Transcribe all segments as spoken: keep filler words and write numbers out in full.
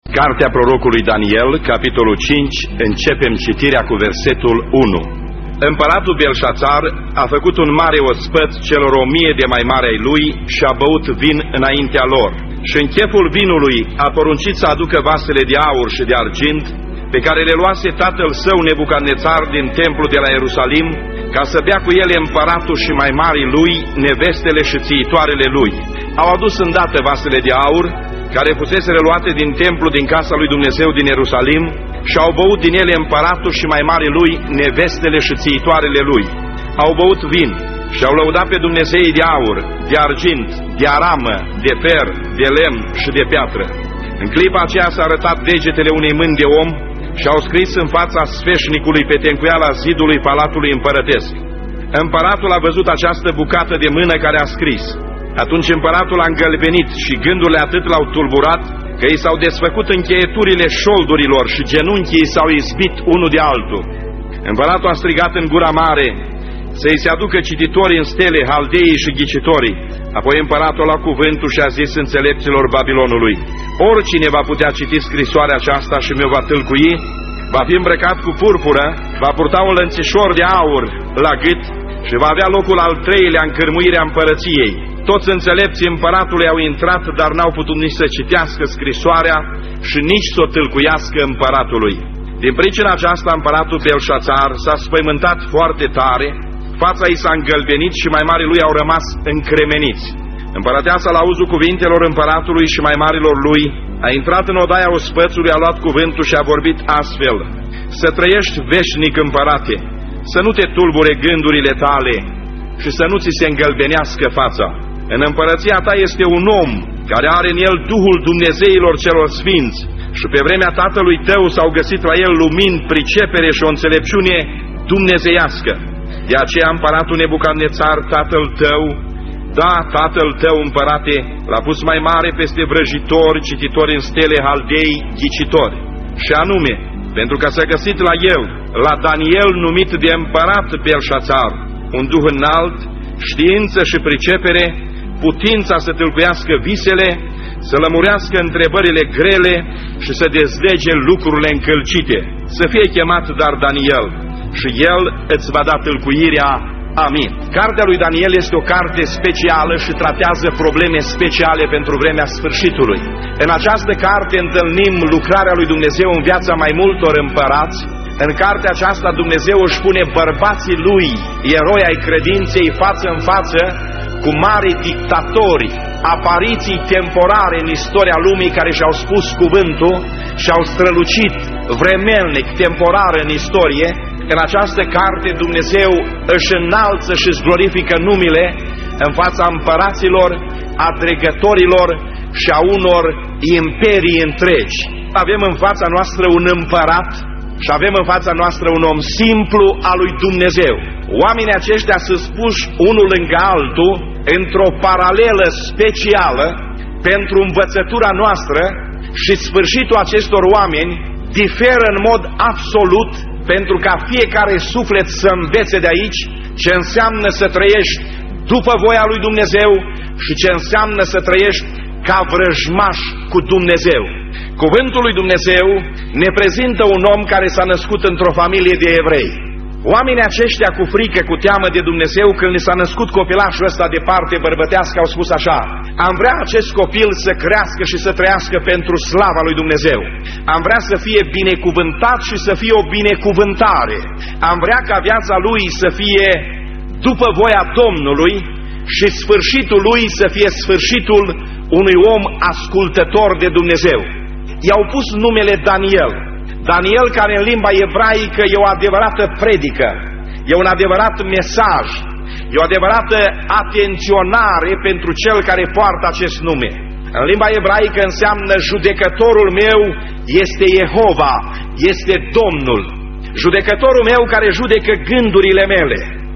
Cartea prorocului Daniel, capitolul cinci, începem citirea cu versetul unu. Împăratul Belșațar a făcut un mare ospăț celor o mie de mai mari ai lui și a băut vin înaintea lor. Și în cheful vinului a poruncit să aducă vasele de aur și de argint, pe care le luase tatăl său Nebucadnețar din templul de la Ierusalim, ca să bea cu ele împăratul și mai marii lui, nevestele și țiitoarele lui. Au adus îndată vasele de aur, care fusese reluate din templu din casa lui Dumnezeu din Ierusalim, și au băut din ele împăratul și mai marii lui, nevestele și țiitoarele lui. Au băut vin și au lăudat pe dumnezeii de aur, de argint, de aramă, de fer, de lemn și de piatră. În clipa aceea s-a arătat degetele unei mâini de om și au scris în fața sfeșnicului pe tencuiala zidului palatului împărătesc. Împăratul a văzut această bucată de mână care a scris. Atunci împăratul a îngălbenit și gândurile atât l-au tulburat, că i s-au desfăcut încheieturile șoldurilor și genunchii s-au izbit unul de altul. Împăratul a strigat în gura mare să-i se aducă cititorii în stele, haldeii și ghicitorii. Apoi împăratul a luat cuvântul și a zis înțelepților Babilonului: oricine va putea citi scrisoarea aceasta și mi-o va tâlcui, va fi îmbrăcat cu purpură, va purta un lănțișor de aur la gât și va avea locul al treilea în cârmuirea împărăției. Toți înțelepții împăratului au intrat, dar n-au putut nici să citească scrisoarea și nici să o tâlcuiască împăratului. Din pricina aceasta împăratul Belșațar s-a spăimântat foarte tare, fața i s-a îngălbenit și mai marii lui au rămas încremeniți. Împărăteasa, la auzul cuvintelor împăratului și mai marilor lui, a intrat în odaia ospățului, a luat cuvântul și a vorbit astfel: să trăiești veșnic, împărate, să nu te tulbure gândurile tale și să nu ți se îngălbenească fața. În împărăția ta este un om care are în el Duhul Dumnezeilor celor sfinți și pe vremea tatălui tău s-au găsit la el lumini, pricepere și o înțelepciune dumnezeiască. De aceea împăratul Nebucadnețar, tatăl tău, da, tatăl tău, împărate, l-a pus mai mare peste vrăjitori, cititori în stele, haldei, ghicitori. Și anume, pentru că s-a găsit la el, la Daniel, numit de împărat Belșațar, un duh înalt, știință și pricepere, putința să tâlcuiască visele, să lămurească întrebările grele și să dezlege lucrurile încălcite. Să fie chemat dar Daniel și el îți va da tâlcuirea. Amin. Cartea lui Daniel este o carte specială și tratează probleme speciale pentru vremea sfârșitului. În această carte întâlnim lucrarea lui Dumnezeu în viața mai multor împărați. În cartea aceasta Dumnezeu își pune bărbații lui, eroi ai credinței, față în față cu mari dictatori, apariții temporare în istoria lumii care și-au spus cuvântul și au strălucit vremelnic, temporar în istorie. În această carte Dumnezeu își înalță și își glorifică numele în fața împăraților, a dregătorilor și a unor imperii întregi. Avem în fața noastră un împărat și avem în fața noastră un om simplu al lui Dumnezeu. Oamenii aceștia sunt puși unul lângă altul într-o paralelă specială pentru învățătura noastră și sfârșitul acestor oameni diferă în mod absolut, pentru ca fiecare suflet să învețe de aici ce înseamnă să trăiești după voia lui Dumnezeu și ce înseamnă să trăiești ca vrăjmaș cu Dumnezeu. Cuvântul lui Dumnezeu ne prezintă un om care s-a născut într-o familie de evrei. Oamenii aceștia, cu frică, cu teamă de Dumnezeu, când li s-a născut copilașul ăsta de parte bărbătească, au spus așa: am vrea acest copil să crească și să trăiască pentru slava lui Dumnezeu. Am vrea să fie binecuvântat și să fie o binecuvântare. Am vrea ca viața lui să fie după voia Domnului și sfârșitul lui să fie sfârșitul unui om ascultător de Dumnezeu. I-au pus numele Daniel. Daniel, care în limba ebraică e o adevărată predică, e un adevărat mesaj, e o adevărată atenționare pentru cel care poartă acest nume. În limba ebraică înseamnă: judecătorul meu este Jehova, este Domnul. Judecătorul meu care judecă gândurile mele,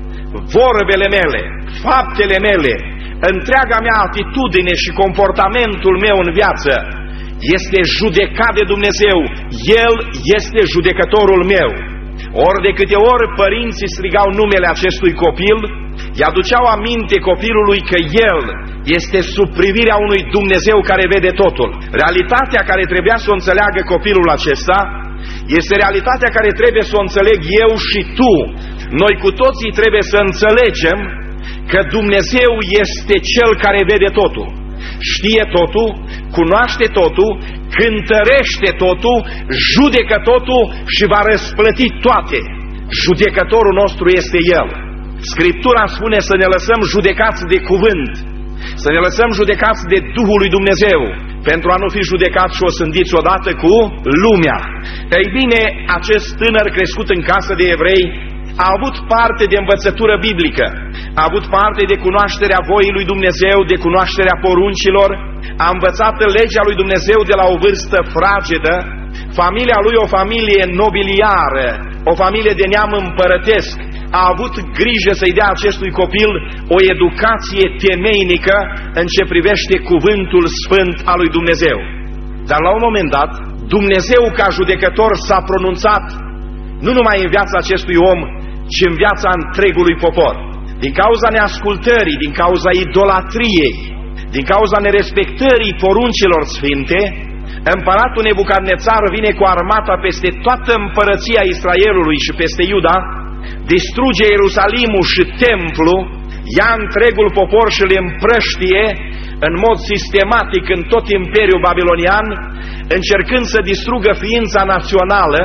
vorbele mele, faptele mele, întreaga mea atitudine și comportamentul meu în viață este judecat de Dumnezeu. El este judecătorul meu. Ori de câte ori părinții strigau numele acestui copil, îi aduceau aminte copilului că el este sub privirea unui Dumnezeu care vede totul. Realitatea care trebuia să o înțeleagă copilul acesta este realitatea care trebuie să o înțeleg eu și tu. Noi cu toții trebuie să înțelegem că Dumnezeu este Cel care vede totul, știe totul, cunoaște totul, cântărește totul, judecă totul și va răsplăti toate. Judecătorul nostru este El. Scriptura spune să ne lăsăm judecați de cuvânt, să ne lăsăm judecați de Duhul lui Dumnezeu, pentru a nu fi judecați și osândiți odată cu lumea. Ei bine, acest tânăr crescut în casă de evrei a avut parte de învățătură biblică, a avut parte de cunoașterea voii lui Dumnezeu, de cunoașterea poruncilor, a învățat legea lui Dumnezeu de la o vârstă fragedă, familia lui o familie nobiliară, o familie de neam împărătesc, a avut grijă să-i dea acestui copil o educație temeinică în ce privește cuvântul sfânt al lui Dumnezeu. Dar la un moment dat, Dumnezeu ca judecător s-a pronunțat nu numai în viața acestui om, ci în viața întregului popor. Din cauza neascultării, din cauza idolatriei, din cauza nerespectării poruncilor sfinte, împăratul Nebucadnețar vine cu armata peste toată împărăția Israelului și peste Iuda, distruge Ierusalimul și templu, ia întregul popor și îl împrăștie în mod sistematic în tot imperiul babilonian, încercând să distrugă ființa națională,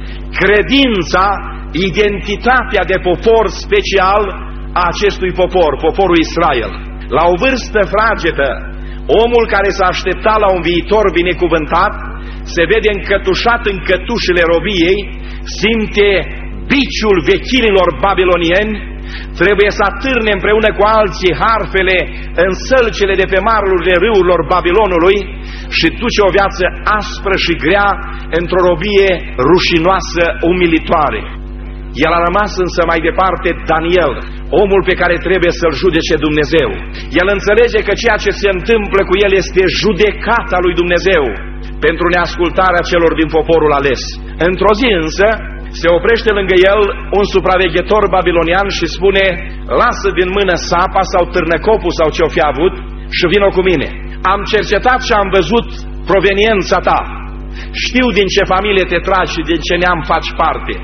credința, identitatea de popor special a acestui popor, poporul Israel. La o vârstă fragedă, omul care s-a așteptat la un viitor binecuvântat se vede încătușat în cătușile robiei, simte biciul vechililor babilonieni, trebuie să atârne împreună cu alții harfele în sălcile de pe marurile râurilor Babilonului și duce o viață aspră și grea într-o robie rușinoasă, umilitoare. El a rămas însă mai departe Daniel, omul pe care trebuie să-l judece Dumnezeu. El înțelege că ceea ce se întâmplă cu el este judecata lui Dumnezeu pentru neascultarea celor din poporul ales. Într-o zi însă se oprește lângă el un supraveghetor babilonian și spune: lasă din mână sapa sau târnăcopul sau ce-o fi avut și vină cu mine. Am cercetat și am văzut proveniența ta. Știu din ce familie te tragi și din ce neam faci parte.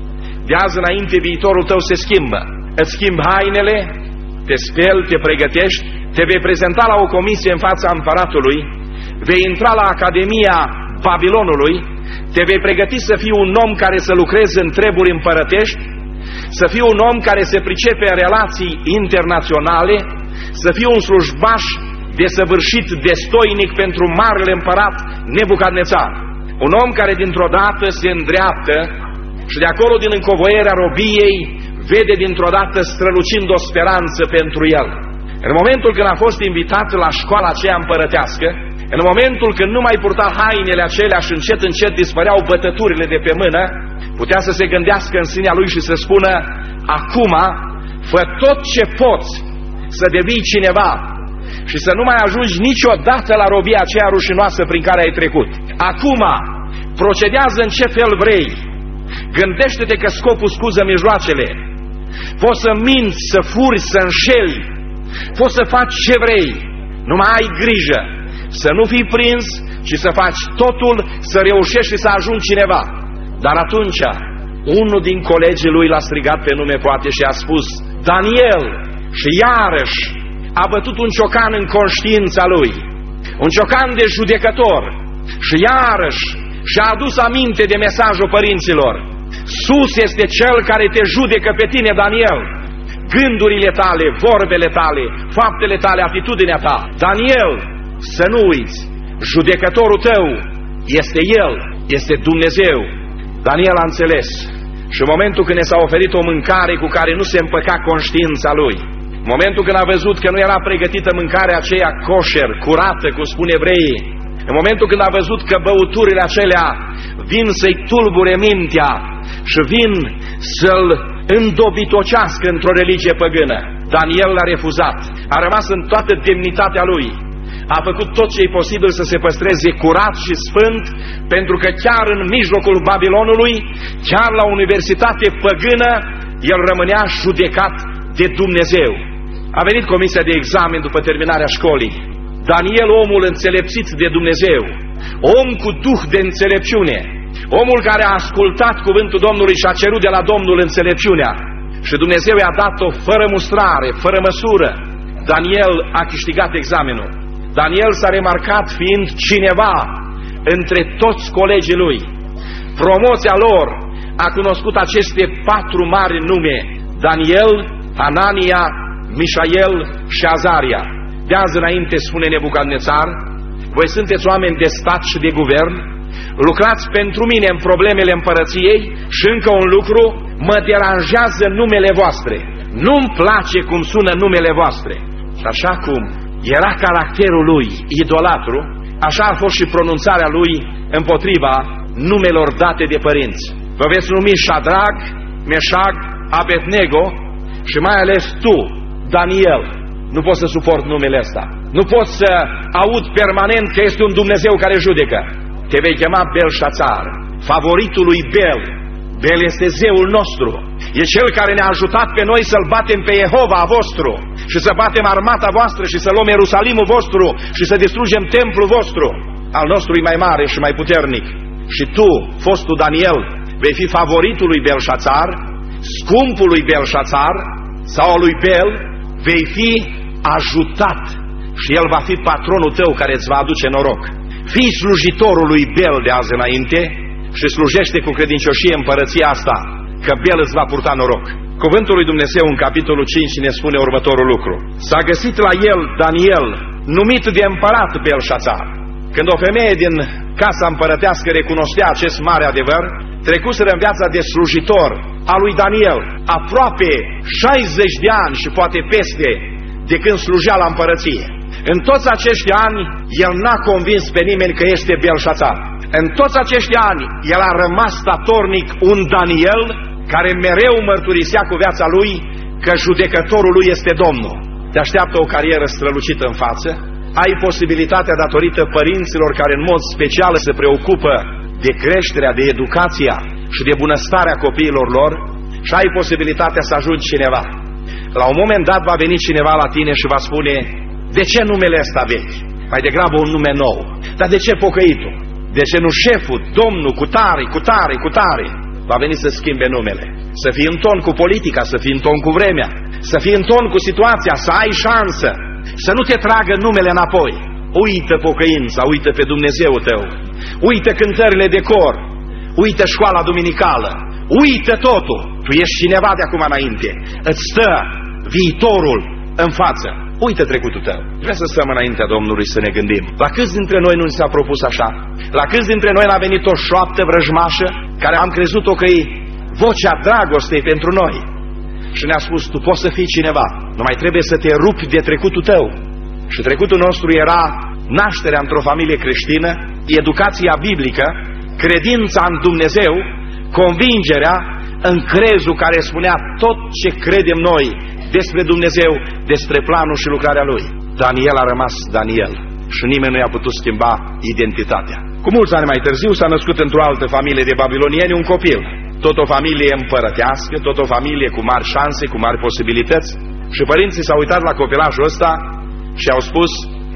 De azi înainte viitorul tău se schimbă. Îți schimbi hainele, te speli, te pregătești, te vei prezenta la o comisie în fața împăratului, vei intra la Academia Babilonului, te vei pregăti să fii un om care să lucreze în treburi împărătești, să fii un om care se pricepe în relații internaționale, să fii un slujbaș desăvârșit, destoinic pentru marele împărat Nebucadnețar. Un om care dintr-o dată se îndreaptă și de acolo din încovoierea robiei vede dintr-o dată strălucind o speranță pentru el. În momentul când a fost invitat la școala aceea împărătească, în momentul când nu mai purta hainele acelea și încet încet dispăreau bătăturile de pe mână, putea să se gândească în sinea lui și să spună: acum fă tot ce poți să devii cineva și să nu mai ajungi niciodată la robia aceea rușinoasă prin care ai trecut. Acum procedează în ce fel vrei. Gândește-te că scopul scuză mijloacele. Poți să minți, să furi, să înșeli, poți să faci ce vrei. Numai ai grijă să nu fii prins, ci să faci totul să reușești și să ajungi cineva. Dar atunci unul din colegii lui l-a strigat pe nume poate și a spus: Daniel! Și iarăși a bătut un ciocan în conștiința lui, un ciocan de judecător, și iarăși și-a adus aminte de mesajul părinților: sus este Cel care te judecă pe tine, Daniel. Gândurile tale, vorbele tale, faptele tale, atitudinea ta. Daniel, să nu uiți, judecătorul tău este El, este Dumnezeu. Daniel a înțeles și în momentul când ne s-a oferit o mâncare cu care nu se împăca conștiința lui, în momentul când a văzut că nu era pregătită mâncarea aceea kosher, curată, cum spun evreii, în momentul când a văzut că băuturile acelea vin să-i tulbure mintea și vin să-l îndobitocească într-o religie păgână, Daniel l-a refuzat. A rămas în toată demnitatea lui. A făcut tot ce e posibil să se păstreze curat și sfânt, pentru că chiar în mijlocul Babilonului, chiar la universitate păgână, el rămânea judecat de Dumnezeu. A venit comisia de examen după terminarea școlii. Daniel, omul înțelepțit de Dumnezeu, om cu duh de înțelepciune, omul care a ascultat cuvântul Domnului și a cerut de la Domnul înțelepciunea. Și Dumnezeu i-a dat-o fără mustrare, fără măsură. Daniel a câștigat examenul. Daniel s-a remarcat fiind cineva între toți colegii lui. Promoția lor a cunoscut aceste patru mari nume: Daniel, Hanania, Mișael și Azaria. De azi înainte, spune Nebucadnețar, voi sunteți oameni de stat și de guvern, lucrați pentru mine în problemele împărăției și încă un lucru, mă deranjează numele voastre. Nu-mi place cum sună numele voastre. Și așa cum era caracterul lui idolatru, așa a fost și pronunțarea lui împotriva numelor date de părinți. Vă veți numi Șadrag, Meșag, Abednego și mai ales tu, Daniel. Nu pot să suport numele ăsta. Nu pot să aud permanent că este un Dumnezeu care judecă. Te vei chema Belșațar, favoritul lui Bel. Bel este zeul nostru. E cel care ne-a ajutat pe noi să-L batem pe Jehova vostru și să batem armata voastră și să luăm Ierusalimul vostru și să distrugem templul vostru. Al nostru e mai mare și mai puternic. Și tu, fostul Daniel, vei fi favoritul lui Belșațar, scumpul lui Belșațar sau al lui Bel, vei fi ajutat și el va fi patronul tău care îți va aduce noroc. Fii slujitorul lui Bel de azi înainte și slujește cu credincioșie împărăția asta, că Bel îți va purta noroc. Cuvântul lui Dumnezeu în capitolul cinci ne spune următorul lucru: s-a găsit la el Daniel, numit de împărat Belșațar. Când o femeie din casa împărătească recunoștea acest mare adevăr, trecuseră în viața de slujitor a lui Daniel aproape șaizeci de ani și poate peste de când slujea la împărăție. În toți acești ani, el n-a convins pe nimeni că este Belșațar. În toți acești ani, el a rămas statornic un Daniel care mereu mărturisea cu viața lui că judecătorul lui este Domnul. Te așteaptă o carieră strălucită în față, ai posibilitatea, datorită părinților care în mod special se preocupă de creșterea, de educația și de bunăstarea copiilor lor, și ai posibilitatea să ajungi cineva. La un moment dat va veni cineva la tine și va spune: de ce numele ăsta vechi? Mai degrabă un nume nou. Dar de ce pocăitul? De ce nu șeful, domnul, cu tare, cu tare, cu tare? Va veni să schimbe numele. Să fii în ton cu politica, să fii în ton cu vremea, să fii în ton cu situația, să ai șansă, să nu te tragă numele înapoi. Uită pocăința, uită pe Dumnezeu tău, uită cântările de cor, uită școala duminicală, uită totul. Tu ești cineva de acum înainte. Îți stă viitorul în față. Uită trecutul tău. Vreau să stăm înaintea Domnului să ne gândim. La câți dintre noi nu s-a propus așa? La câți dintre noi n-a venit o șoaptă vrăjmașă care am crezut-o că e vocea dragostei pentru noi și ne-a spus: tu poți să fii cineva, numai trebuie să te rupi de trecutul tău. Și trecutul nostru era nașterea într-o familie creștină, educația biblică, credința în Dumnezeu, convingerea în crezul care spunea tot ce credem noi despre Dumnezeu, despre planul și lucrarea Lui. Daniel a rămas Daniel și nimeni nu i-a putut schimba identitatea. Cu mulți ani mai târziu s-a născut într-o altă familie de babilonieni un copil. Tot o familie împărătească, tot o familie cu mari șanse, cu mari posibilități. Și părinții s-au uitat la copilajul ăsta și au spus: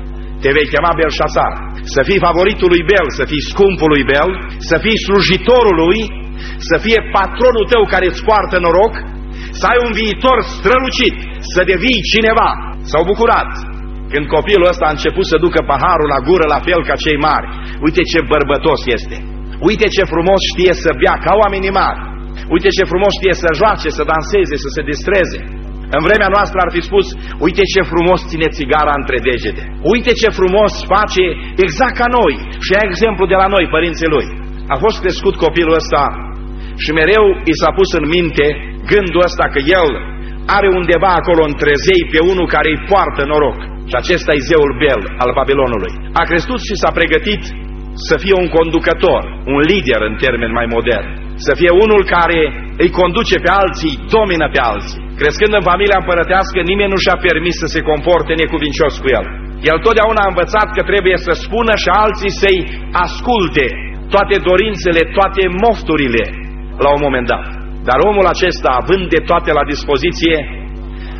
te vei chema Belșațar, să fii favoritul lui Bel, să fii scumpul lui Bel, să fii slujitorul lui, să fie patronul tău care îți poartă noroc, să ai un viitor strălucit, să devii cineva. S-au bucurat când copilul ăsta a început să ducă paharul la gură la fel ca cei mari. Uite ce bărbătos este, uite ce frumos știe să bea ca oamenii mari, uite ce frumos știe să joace, să danseze, să se distreze. În vremea noastră ar fi spus: uite ce frumos ține țigara între degete, uite ce frumos face exact ca noi. Și ia exemplu de la noi, părinții lui. A fost crescut copilul ăsta și mereu i s-a pus în minte gândul ăsta că el are undeva acolo între zei pe unul care îi poartă noroc. Și acesta e zeul Bel al Babilonului. A crescut și s-a pregătit să fie un conducător, un lider în termeni mai moderni, să fie unul care îi conduce pe alții, domină pe alții. Crescând în familia împărătească, nimeni nu și-a permis să se comporte necuvincios cu el. El totdeauna a învățat că trebuie să spună și alții să-i asculte toate dorințele, toate mofturile la un moment dat. Dar omul acesta, având de toate la dispoziție,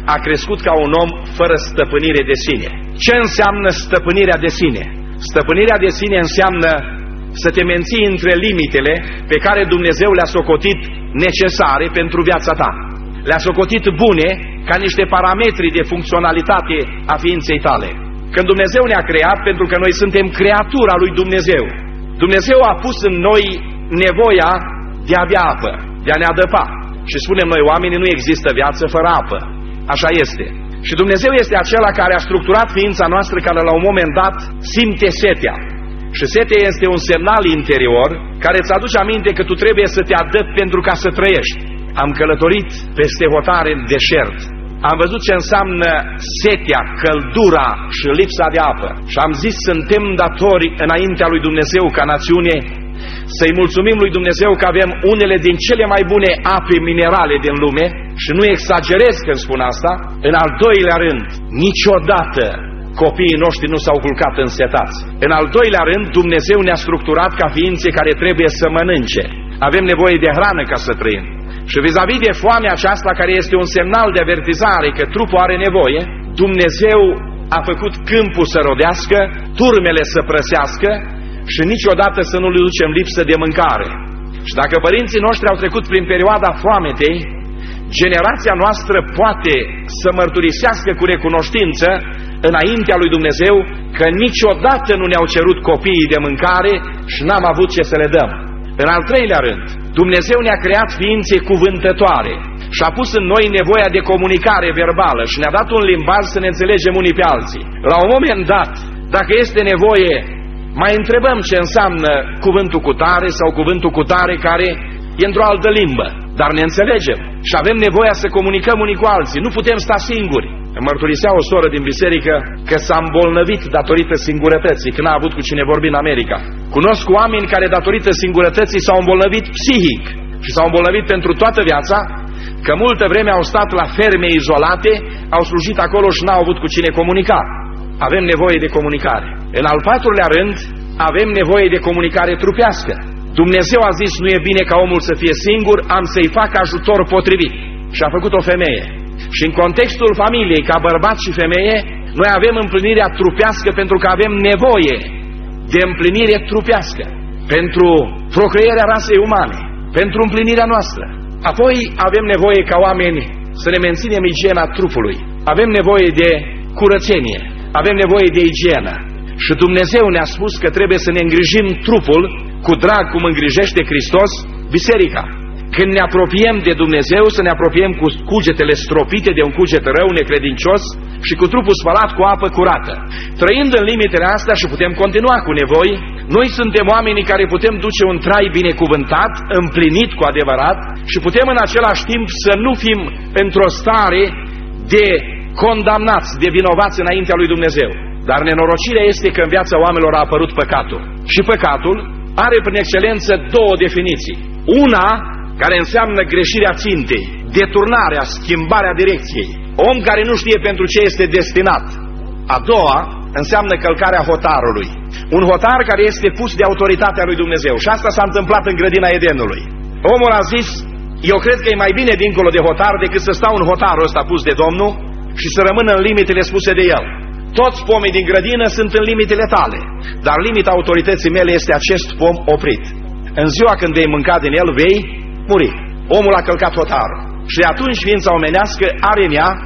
a crescut ca un om fără stăpânire de sine. Ce înseamnă stăpânirea de sine? Stăpânirea de sine înseamnă să te menții între limitele pe care Dumnezeu le-a socotit necesare pentru viața ta. Le-a socotit bune ca niște parametri de funcționalitate a ființei tale. Când Dumnezeu ne-a creat, pentru că noi suntem creatura lui Dumnezeu, Dumnezeu a pus în noi nevoia de a bea apă, de a ne adăpa. Și spunem noi, oamenii, nu există viață fără apă. Așa este. Și Dumnezeu este acela care a structurat ființa noastră, care la un moment dat simte setea. Și setea este un semnal interior care îți aduce aminte că tu trebuie să te adăpi pentru ca să trăiești. Am călătorit peste hotare în deșert. Am văzut ce înseamnă setea, căldura și lipsa de apă. Și am zis, suntem datori înaintea lui Dumnezeu ca națiune să-i mulțumim lui Dumnezeu că avem unele din cele mai bune ape minerale din lume. Și nu exagerez când spun asta. În al doilea rând, niciodată copiii noștri nu s-au culcat însetați. În al doilea rând, Dumnezeu ne-a structurat ca ființe care trebuie să mănânce. Avem nevoie de hrană ca să trăim. Și vis-a-vis de foamea aceasta, care este un semnal de avertizare că trupul are nevoie, Dumnezeu a făcut câmpul să rodească, turmele să prăsească și niciodată să nu le ducem lipsă de mâncare. Și dacă părinții noștri au trecut prin perioada foametei, generația noastră poate să mărturisească cu recunoștință înaintea lui Dumnezeu că niciodată nu ne-au cerut copiii de mâncare și n-am avut ce să le dăm. În al treilea rând, Dumnezeu ne-a creat ființe cuvântătoare și a pus în noi nevoia de comunicare verbală și ne-a dat un limbaj să ne înțelegem unii pe alții. La un moment dat, dacă este nevoie, mai întrebăm ce înseamnă cuvântul cutare sau cuvântul cutare care e într-o altă limbă, dar ne înțelegem și avem nevoia să comunicăm unii cu alții. Nu putem sta singuri. Îmi mărturisea o soră din biserică că s-a îmbolnăvit datorită singurătății, că n-a avut cu cine vorbi în America. Cunosc oameni care datorită singurătății s-au îmbolnăvit psihic și s-au îmbolnăvit pentru toată viața, că multă vreme au stat la ferme izolate, au slujit acolo și n-au avut cu cine comunica. Avem nevoie de comunicare. În al patrulea rând, avem nevoie de comunicare trupească. Dumnezeu a zis, nu e bine ca omul să fie singur, am să-i fac ajutor potrivit. Și a făcut o femeie. Și în contextul familiei, ca bărbat și femeie, noi avem împlinirea trupească pentru că avem nevoie de împlinire trupească pentru procrearea rasei umane, pentru împlinirea noastră. Apoi avem nevoie ca oameni să ne menținem igiena trupului. Avem nevoie de curățenie, avem nevoie de igienă. Și Dumnezeu ne-a spus că trebuie să ne îngrijim trupul cu drag, cum îngrijește Hristos biserica. Când ne apropiem de Dumnezeu, să ne apropiem cu cugetele stropite de un cuget rău, necredincios, și cu trupul spălat cu apă curată. Trăind în limitele astea și putem continua cu nevoi, noi suntem oamenii care putem duce un trai binecuvântat, împlinit cu adevărat, și putem în același timp să nu fim într-o stare de condamnați, de vinovați înaintea lui Dumnezeu. Dar nenorocirea este că în viața oamenilor a apărut păcatul. Și păcatul are prin excelență două definiții. Una care înseamnă greșirea țintei, deturnarea, schimbarea direcției. Om care nu știe pentru ce este destinat. A doua înseamnă călcarea hotarului. Un hotar care este pus de autoritatea lui Dumnezeu. Și asta s-a întâmplat în grădina Edenului. Omul a zis, eu cred că e mai bine dincolo de hotar decât să stau în hotarul ăsta pus de Domnul și să rămână în limitele spuse de el. Toți pomii din grădină sunt în limitele tale, dar limita autorității mele este acest pom oprit. În ziua când vei mânca din el, vei muri. Omul a călcat hotarul. Și de atunci ființa omenească are în ea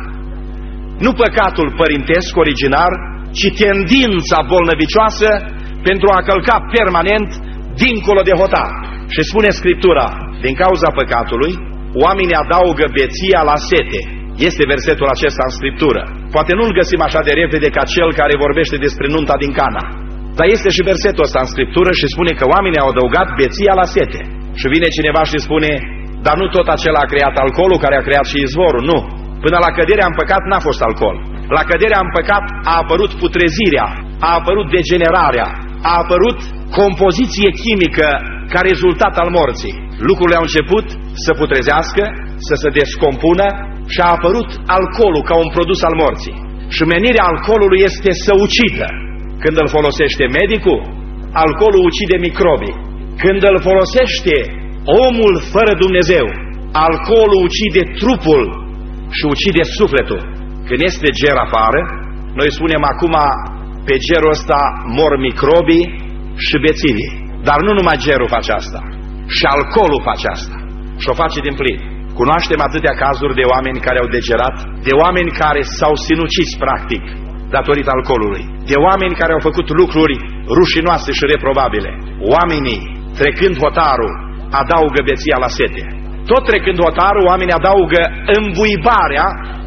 nu păcatul părintesc originar, ci tendința bolnăvicioasă pentru a călca permanent dincolo de hotar. Și spune Scriptura, din cauza păcatului, oamenii adaugă beția la sete. Este versetul acesta în Scriptură. Poate nu-l găsim așa de repede ca cel care vorbește despre nunta din Cana. Dar este și versetul ăsta în Scriptură și spune că oamenii au adăugat beția la sete. Și vine cineva și spune, dar nu tot acela a creat alcoolul care a creat și izvorul. Nu. Până la căderea în păcat n-a fost alcool. La căderea în păcat a apărut putrezirea, a apărut degenerarea, a apărut compoziție chimică ca rezultat al morții. Lucrurile au început să putrezească, să se descompună și a apărut alcoolul ca un produs al morții. Și menirea alcoolului este să ucidă. Când îl folosește medicul, alcoolul ucide microbii. Când îl folosește omul fără Dumnezeu, alcoolul ucide trupul și ucide sufletul. Când este ger afară, noi spunem acum pe gerul ăsta mor microbii și bețivii. Dar nu numai gerul face asta, și alcoolul face asta și o face din plin. Cunoaștem atâtea cazuri de oameni care au degerat, de oameni care s-au sinucis practic datorită alcoolului, de oameni care au făcut lucruri rușinoase și reprobabile. Oamenii, trecând hotarul, adaugă beția la sete. Tot trecând hotarul, oamenii adaugă îmbuibarea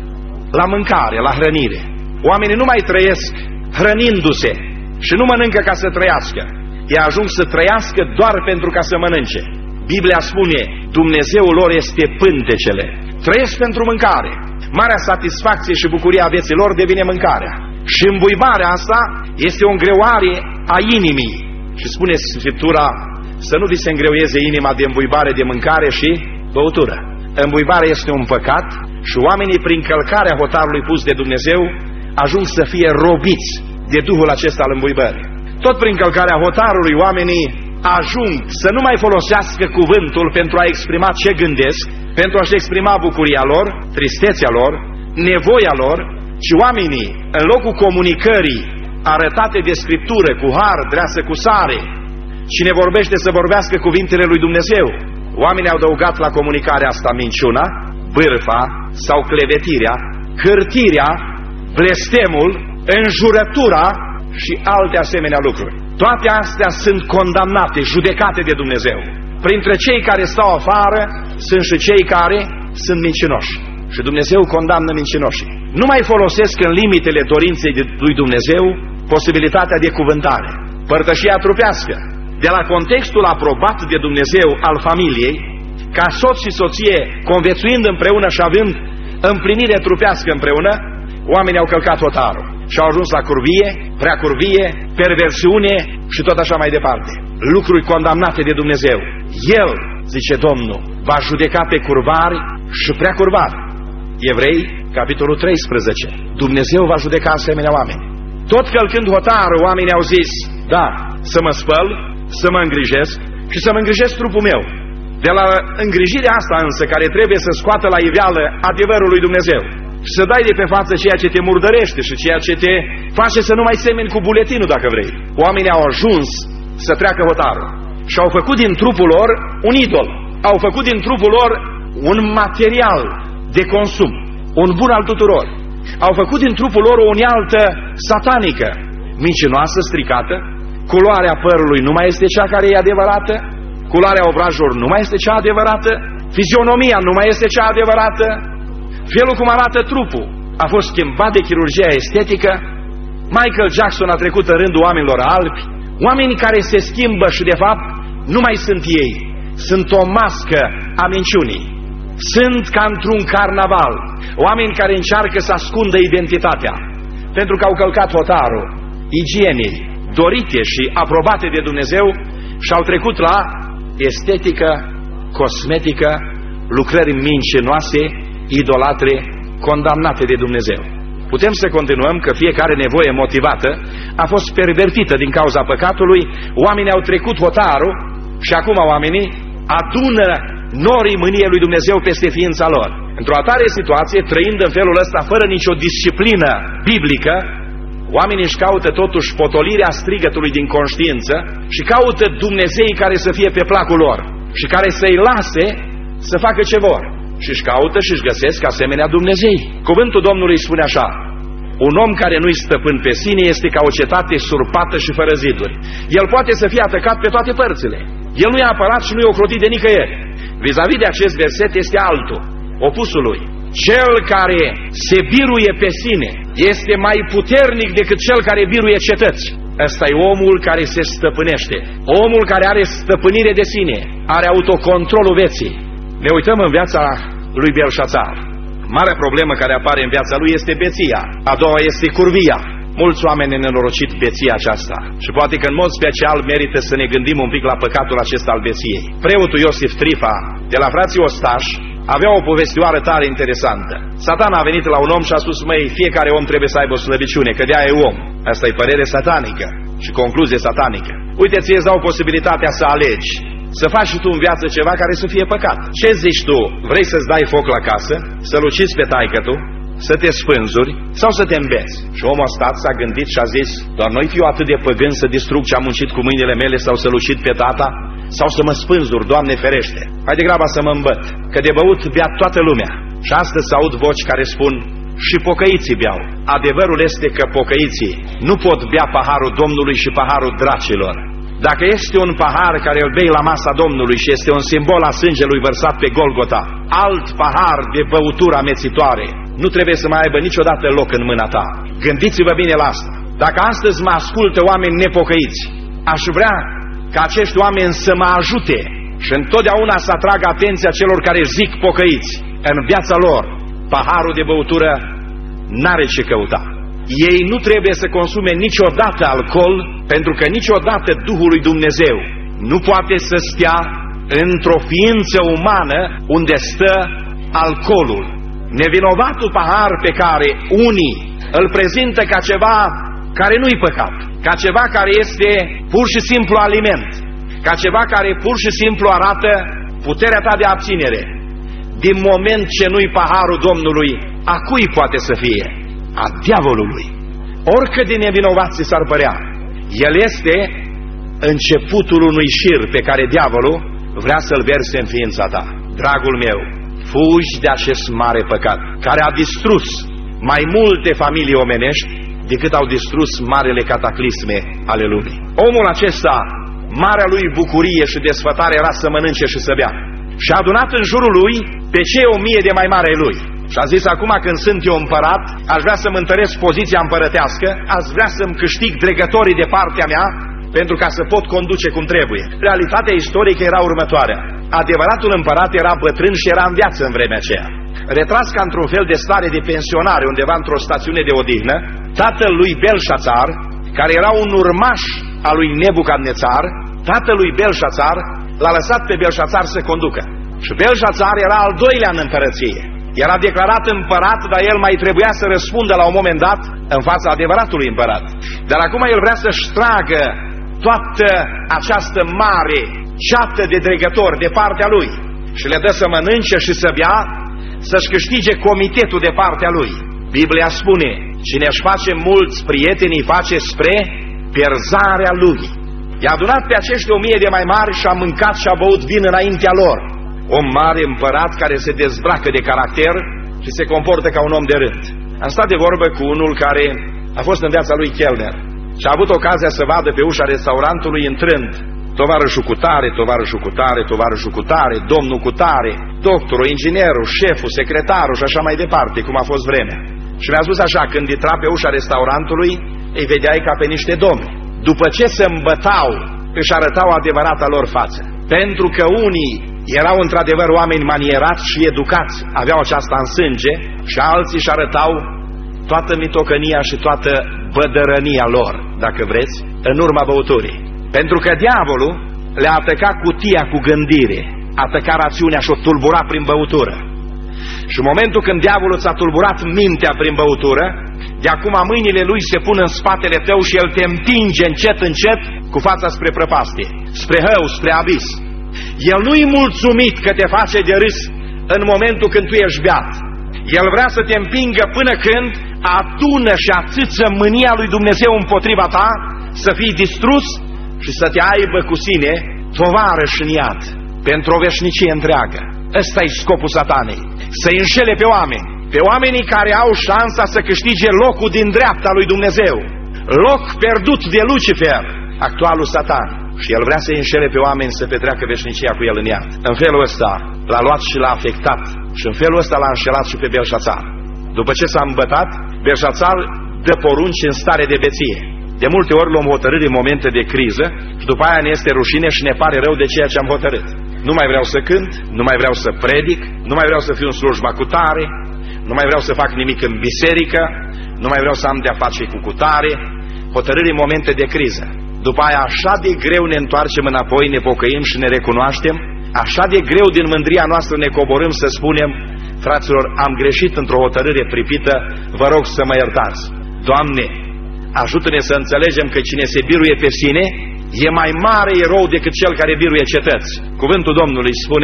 la mâncare, la hrănire. Oamenii nu mai trăiesc hrănindu-se și nu mănâncă ca să trăiască. Ei ajung să trăiască doar pentru ca să mănânce. Biblia spune, Dumnezeul lor este pântecele. Trăiesc pentru mâncare. Marea satisfacție și bucuria vieții lor devine mâncarea. Și îmbuibarea asta este o îngreuare a inimii. Și spune Scriptura să nu vi se îngreuieze inima de îmbuibare de mâncare și băutură. Îmbuibarea este un păcat și oamenii, prin călcarea hotarului pus de Dumnezeu, ajung să fie robiți de duhul acesta al îmbuibării. Tot prin călcarea hotarului, oamenii ajung să nu mai folosească cuvântul pentru a exprima ce gândesc, pentru a-și exprima bucuria lor, tristețea lor, nevoia lor, ci oamenii, în locul comunicării arătate de Scriptură, cu har, dreasă cu sare, cine vorbește să vorbească cuvintele lui Dumnezeu, oamenii au adăugat la comunicarea asta minciuna, bârfa sau clevetirea, cârtirea, blestemul, înjurătura și alte asemenea lucruri. Toate astea sunt condamnate, judecate de Dumnezeu. Printre cei care stau afară sunt și cei care sunt mincinoși. Și Dumnezeu condamnă mincinoșii. Nu mai folosesc în limitele dorinței lui Dumnezeu posibilitatea de cuvântare. Părtășia trupească. De la contextul aprobat de Dumnezeu al familiei, ca soț și soție conviețuind împreună și având împlinire trupească împreună, oamenii au călcat hotarul și au ajuns la curvie, prea curvie, perversiune și tot așa mai departe. Lucruri condamnate de Dumnezeu. El, zice Domnul, va judeca pe curvari și prea curvari. Evrei, capitolul treisprezece. Dumnezeu va judeca asemenea oameni. Tot călcând hotarul, oamenii au zis, da, să mă spăl, să mă îngrijesc și să mă îngrijesc trupul meu. De la îngrijirea asta însă, care trebuie să scoată la iveală adevărul lui Dumnezeu și să dai de pe față ceea ce te murdărește și ceea ce te face să nu mai semeni cu buletinul, dacă vrei. Oamenii au ajuns să treacă hotarul și au făcut din trupul lor un idol. Au făcut din trupul lor un material de consum, un bun al tuturor. Au făcut din trupul lor o unealtă satanică, mincinoasă, stricată. Culoarea părului nu mai este cea care e adevărată, culoarea obrajilor nu mai este cea adevărată, fizionomia nu mai este cea adevărată, felul cum arată trupul a fost schimbat de chirurgia estetică. Michael Jackson a trecut în rândul oamenilor albi, oameni care se schimbă și de fapt nu mai sunt ei, sunt o mască a minciunii. Sunt ca într-un carnaval, oameni care încearcă să ascundă identitatea, pentru că au călcat hotarul igienei dorite și aprobate de Dumnezeu și au trecut la estetică, cosmetică, lucrări mincinoase, idolatre, condamnate de Dumnezeu. Putem să continuăm că fiecare nevoie motivată a fost pervertită din cauza păcatului, oamenii au trecut hotarul și acum oamenii adună norii mâniei lui Dumnezeu peste ființa lor. Într-o atare situație, trăind în felul ăsta fără nicio disciplină biblică, oamenii își caută totuși potolirea strigătului din conștiință și caută Dumnezei care să fie pe placul lor și care să-i lase să facă ce vor. Și își caută și își găsesc asemenea Dumnezei. Cuvântul Domnului spune așa: un om care nu-i stăpân pe sine este ca o cetate surpată și fără ziduri. El poate să fie atacat pe toate părțile. El nu e apărat și nu e ocrotit de nicăieri. Vis-a-vis de acest verset este altul, opusul lui. Cel care se biruie pe sine este mai puternic decât cel care biruie cetăți. Ăsta e omul care se stăpânește. Omul care are stăpânire de sine, are autocontrolul vieții. Ne uităm în viața lui Belșațar. Marea problemă care apare în viața lui este beția. A doua este curvia. Mulți oameni nenorocit beția aceasta. Și poate că în mod special merită să ne gândim un pic la păcatul acesta al beției. Preotul Iosif Trifa, de la frații Ostași, avea o povestioară tare interesantă. Satana a venit la un om și a spus: măi, fiecare om trebuie să aibă o slăbiciune, că de-aia e om. Asta e părere satanică și concluzie satanică. Uite, ție îți dau posibilitatea să alegi, să faci și tu în viață ceva care să fie păcat. Ce zici tu? Vrei să-ți dai foc la casă, să-l ucizi pe taică-tu, să te spânzuri sau să te îmbeți? Și omul a stat, s-a gândit și a zis: doar noi fiu atât de păgân să distrug ce am muncit cu mâinile mele sau să-l ucid pe tata? Sau să mă spânzur, Doamne ferește? Hai degrabă să mă îmbăt, că de băut bea toată lumea. Și astăzi se aud voci care spun: și pocăiții beau. Adevărul este că pocăiții nu pot bea paharul Domnului și paharul dracilor. Dacă este un pahar care îl bei la masa Domnului și este un simbol a sângelui vărsat pe Golgota, alt pahar de băutură amețitoare nu trebuie să mai aibă niciodată loc în mâna ta. Gândiți-vă bine la asta. Dacă astăzi mă ascultă oameni nepocăiți, aș vrea ca acești oameni să mă ajute și întotdeauna să atragă atenția celor care zic pocăiți. În viața lor, paharul de băutură n-are ce căuta. Ei nu trebuie să consume niciodată alcool, pentru că niciodată Duhul lui Dumnezeu nu poate să stea într-o ființă umană unde stă alcoolul. Nevinovatul pahar pe care unii îl prezintă ca ceva care nu-i păcat, ca ceva care este pur și simplu aliment, ca ceva care pur și simplu arată puterea ta de abținere. Din moment ce nu-i paharul Domnului, a cui poate să fie? A diavolului. Oricât de nevinovați s-ar părea, el este începutul unui șir pe care diavolul vrea să-l verse în ființa ta. Dragul meu, fugi de acest mare păcat, care a distrus mai multe familii omenești decât au distrus marele cataclisme ale lumii. Omul acesta, marea lui bucurie și desfătare era să mănânce și să bea. Și a adunat în jurul lui pe cei o mie de mai mare lui. Și a zis: acum când sunt eu împărat, aș vrea să-mi întăresc poziția împărătească, aș vrea să-mi câștig dregătorii de partea mea, pentru ca să pot conduce cum trebuie. Realitatea istorică era următoarea: adevăratul împărat era bătrân și era în viață în vremea aceea. Retras ca într-un fel de stare de pensionare undeva într-o stațiune de odihnă, tatăl lui Belșațar, care era un urmaș al lui Nebucadnețar, tatălui Belșațar l-a lăsat pe Belșațar să conducă. Și Belșațar era al doilea în împărăție. Era declarat împărat, dar el mai trebuia să răspundă la un moment dat în fața adevăratului împărat. Dar acum el vrea să-și tragă toată această mare ceată de dregători de partea lui și le dă să mănânce și să bea, să-și câștige comitetul de partea lui. Biblia spune: cine își face mulți prieteni îi face spre pierzarea lui. I-a adunat pe acești o mie de mai mari și a mâncat și a băut vin înaintea lor. Un mare împărat care se dezbracă de caracter și se comportă ca un om de rând. Am stat de vorbă cu unul care a fost în viața lui chelner și a avut ocazia să vadă pe ușa restaurantului intrând tovarășul cu tare, tovarășul cu tare, tovarășul cu tare, domnul cu tare, doctorul, inginerul, șeful, secretarul și așa mai departe, cum a fost vremea. Și mi-a spus așa: când intra pe ușa restaurantului, îi vedeai ca pe niște domni. După ce se îmbătau, își arătau adevărata lor față. Pentru că unii erau într-adevăr oameni manierați și educați, aveau aceasta în sânge, și alții își arătau toată mitocănia și toată bădărănia lor, dacă vreți, în urma băuturii. Pentru că diavolul le-a atacat cutia cu gândire, a atacat rațiunea și o tulbura prin băutură. Și în momentul când diavolul ți-a tulburat mintea prin băutură, de acum mâinile lui se pun în spatele tău și el te împinge încet, încet cu fața spre prăpastie, spre hău, spre abis. El nu-i mulțumit că te face de râs în momentul când tu ești beat. El vrea să te împingă până când adună și ațâță mânia lui Dumnezeu împotriva ta, să fii distrus și să te aibă cu sine tovarăș în iad pentru o veșnicie întreagă. Ăsta e scopul satanei, să-i înșele pe oameni, pe oamenii care au șansa să câștige locul din dreapta lui Dumnezeu, loc pierdut de Lucifer, actualul satan. Și el vrea să-i înșele pe oameni să petreacă veșnicia cu el în iad. În felul ăsta l-a luat și l-a afectat și în felul ăsta l-a înșelat și pe Belșațar. După ce s-a îmbătat, Belșațar dă porunci în stare de beție. De multe ori luăm hotărâri în momente de criză și după aia ne este rușine și ne pare rău de ceea ce am hotărât. Nu mai vreau să cânt, nu mai vreau să predic, nu mai vreau să fiu în slujba cu tare, nu mai vreau să fac nimic în biserică, nu mai vreau să am de-a face cu cutare. Hotărâri în momente de criză. După aia așa de greu ne întoarcem înapoi, ne pocăim și ne recunoaștem, așa de greu din mândria noastră ne coborâm să spunem: fraților, am greșit într-o hotărâre pripită, vă rog să mă iertați. Doamne, ajută-ne să înțelegem că cine se biruie pe sine e mai mare erou decât cel care biruie cetăți. Cuvântul Domnului spune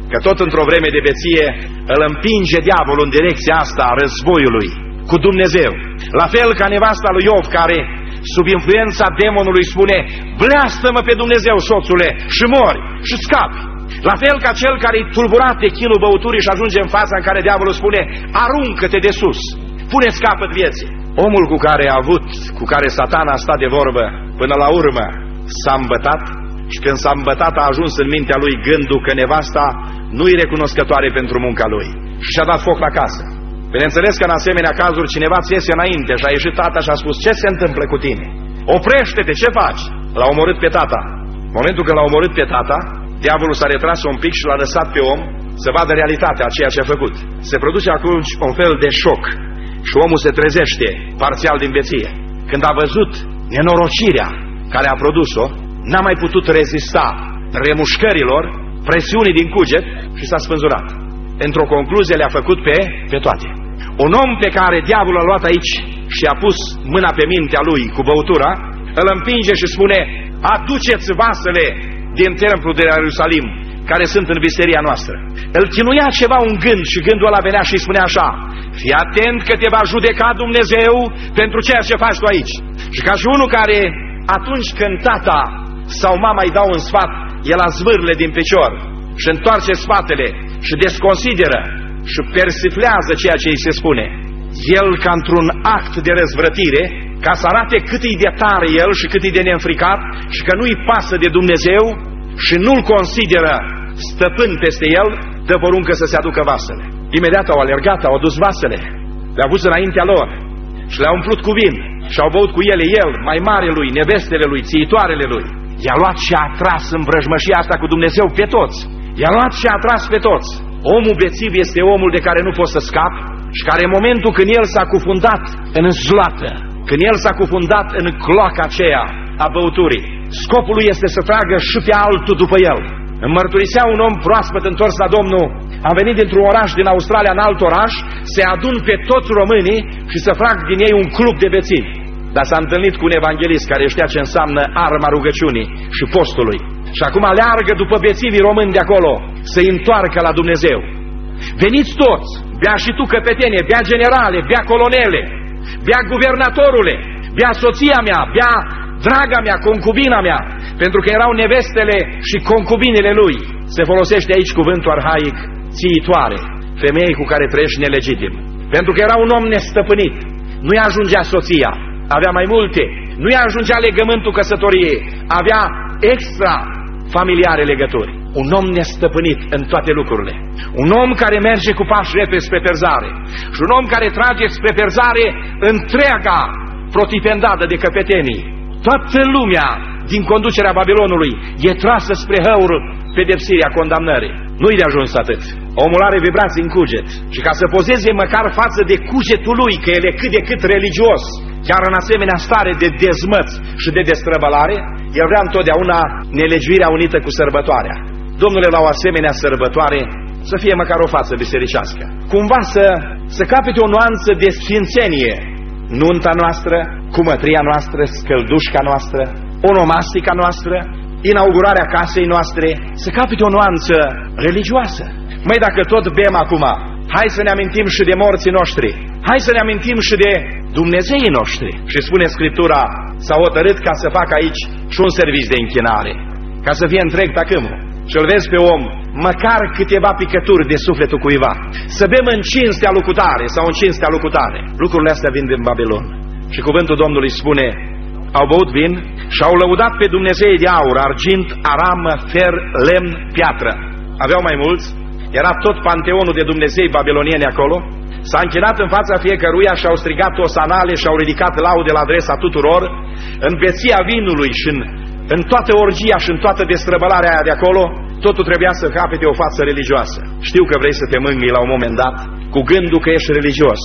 că tot într-o vreme de beție îl împinge diavolul în direcția asta a războiului cu Dumnezeu. La fel ca nevasta lui Iov, care sub influența demonului spune: bleastă-mă pe Dumnezeu, soțule, și mori și scapi. La fel ca cel care e tulburat de chinul băuturii și ajunge în fața în care diavolul spune: aruncă-te de sus, pune-ți capăt vieții. Omul cu care a avut, cu care Satana a stat de vorbă, până la urmă s-a îmbătat, și când s-a îmbătat a ajuns în mintea lui gândul că nevasta nu-i recunoscătoare pentru munca lui și și-a dat foc la casă. Bineînțeles că în asemenea cazuri cineva ți iese înainte și a ieșit tata și a spus: ce se întâmplă cu tine? Oprește-te, ce faci? L-a omorât pe tata. În momentul când l-a omorât pe tata, diavolul s-a retras un pic și l-a lăsat pe om să vadă realitatea a ceea ce a făcut. Se produce acum un fel de șoc și omul se trezește parțial din beție. Când a văzut nenorocirea care a produs-o, n-a mai putut rezista remușcărilor, presiunii din cuget și s-a spânzurat. Într-o concluzie le-a făcut pe, pe toate. Un om pe care diavolul a luat aici și a pus mâna pe mintea lui cu băutura, îl împinge și spune: aduceți vasele din templul de la Ierusalim, care sunt în visteria noastră. Îl chinuia ceva un gând și gândul ăla venea și îi spunea așa: fii atent că te va judeca Dumnezeu pentru ceea ce faci tu aici. Și ca și unul care atunci când tata sau mama îi dau un sfat, el azvârle din picior și întoarce spatele și desconsideră și persiflează ceea ce îi se spune. El, ca într-un act de răzvrătire, ca să arate cât e de tare el și cât e de neînfricat și că nu-i pasă de Dumnezeu și nu-l consideră stăpân peste el, dă poruncă să se aducă vasele. Imediat au alergat, au adus vasele, le-au pus înaintea lor și le-au umplut cu vin și au băut cu ele el, mai mare lui, nevestele lui, țiitoarele lui. I-a luat și a atras în vrăjmășia asta cu Dumnezeu pe toți. I-a luat și a atras pe toți. Omul bețiv este omul de care nu poți să scapi și care în momentul când el s-a cufundat în zloată, când el s-a cufundat în cloaca aceea a băuturii, scopul lui este să tragă și pe altul după el. Îmi mărturisea un om proaspăt întors la Domnul: am venit dintr-un oraș din Australia în alt oraș, se adun pe toți românii și să fac din ei un club de bețivi. Dar s-a întâlnit cu un evanghelist care știa ce înseamnă arma rugăciunii și postului. Și acum aleargă după bețivii români de acolo să-i întoarcă la Dumnezeu. Veniți toți, bea și tu căpetenie, bea generale, bea colonele, bea guvernatorule, bea soția mea, bea draga mea, concubina mea, pentru că erau nevestele și concubinele lui. Se folosește aici cuvântul arhaic, țiitoare, femei cu care trăiești nelegitim. Pentru că era un om nestăpânit, nu-i ajungea soția, avea mai multe, nu-i ajungea legământul căsătoriei, avea extra familiare legături. Un om nestăpânit în toate lucrurile. Un om care merge cu pași repezi spre perzare. Și un om care trage spre perzare întreaga protipendadă de căpetenii. Toată lumea din conducerea Babilonului e trasă spre hăur pedepsirea, condamnării. Nu-i de ajuns atât. Omul are vibrații în cuget și ca să pozeze măcar față de cugetul lui că el e cât de cât religios, chiar în asemenea stare de dezmăț și de destrăbălare, el vrea întotdeauna nelegiuirea unită cu sărbătoarea. Domnule, la o asemenea sărbătoare să fie măcar o față bisericească. Cumva să, să capete o nuanță de sfințenie. Nunta noastră, cumătria noastră, scăldușca noastră, onomastica noastră, inaugurarea casei noastre, să capete o nuanță religioasă. Măi, dacă tot bem acum, hai să ne amintim și de morții noștri, hai să ne amintim și de Dumnezeii noștri. Și spune Scriptura, s-a hotărât ca să facă aici și un serviciu de închinare, ca să fie întreg tacâmul. Și îl vezi pe om, măcar câteva picături de sufletul cuiva. Să bem în cinstea lucutare sau în cinstea lucutare. Lucrurile astea vin din Babilon. Și cuvântul Domnului spune, au băut vin și au lăudat pe Dumnezeii de aur, argint, aramă, fer, lemn, piatră. Aveau mai mulți, era tot panteonul de Dumnezei babilonieni acolo. S-a închinat în fața fiecăruia și au strigat osanale și au ridicat laude la adresa tuturor. În beția vinului și în, în toată orgia și în toată destrăbălarea aia de acolo, totul trebuia să capete o față religioasă. Știu că vrei să te mângâi la un moment dat cu gândul că ești religios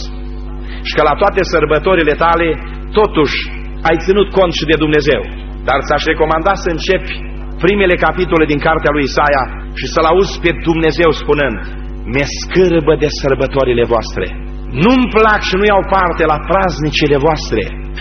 și că la toate sărbătorile tale totuși ai ținut cont și de Dumnezeu. Dar ți-aș recomanda să începi primele capitole din cartea lui Isaia și să-L auzi pe Dumnezeu spunând, mi-e scârbă de sărbătorile voastre, nu-mi plac și nu iau parte la praznicile voastre.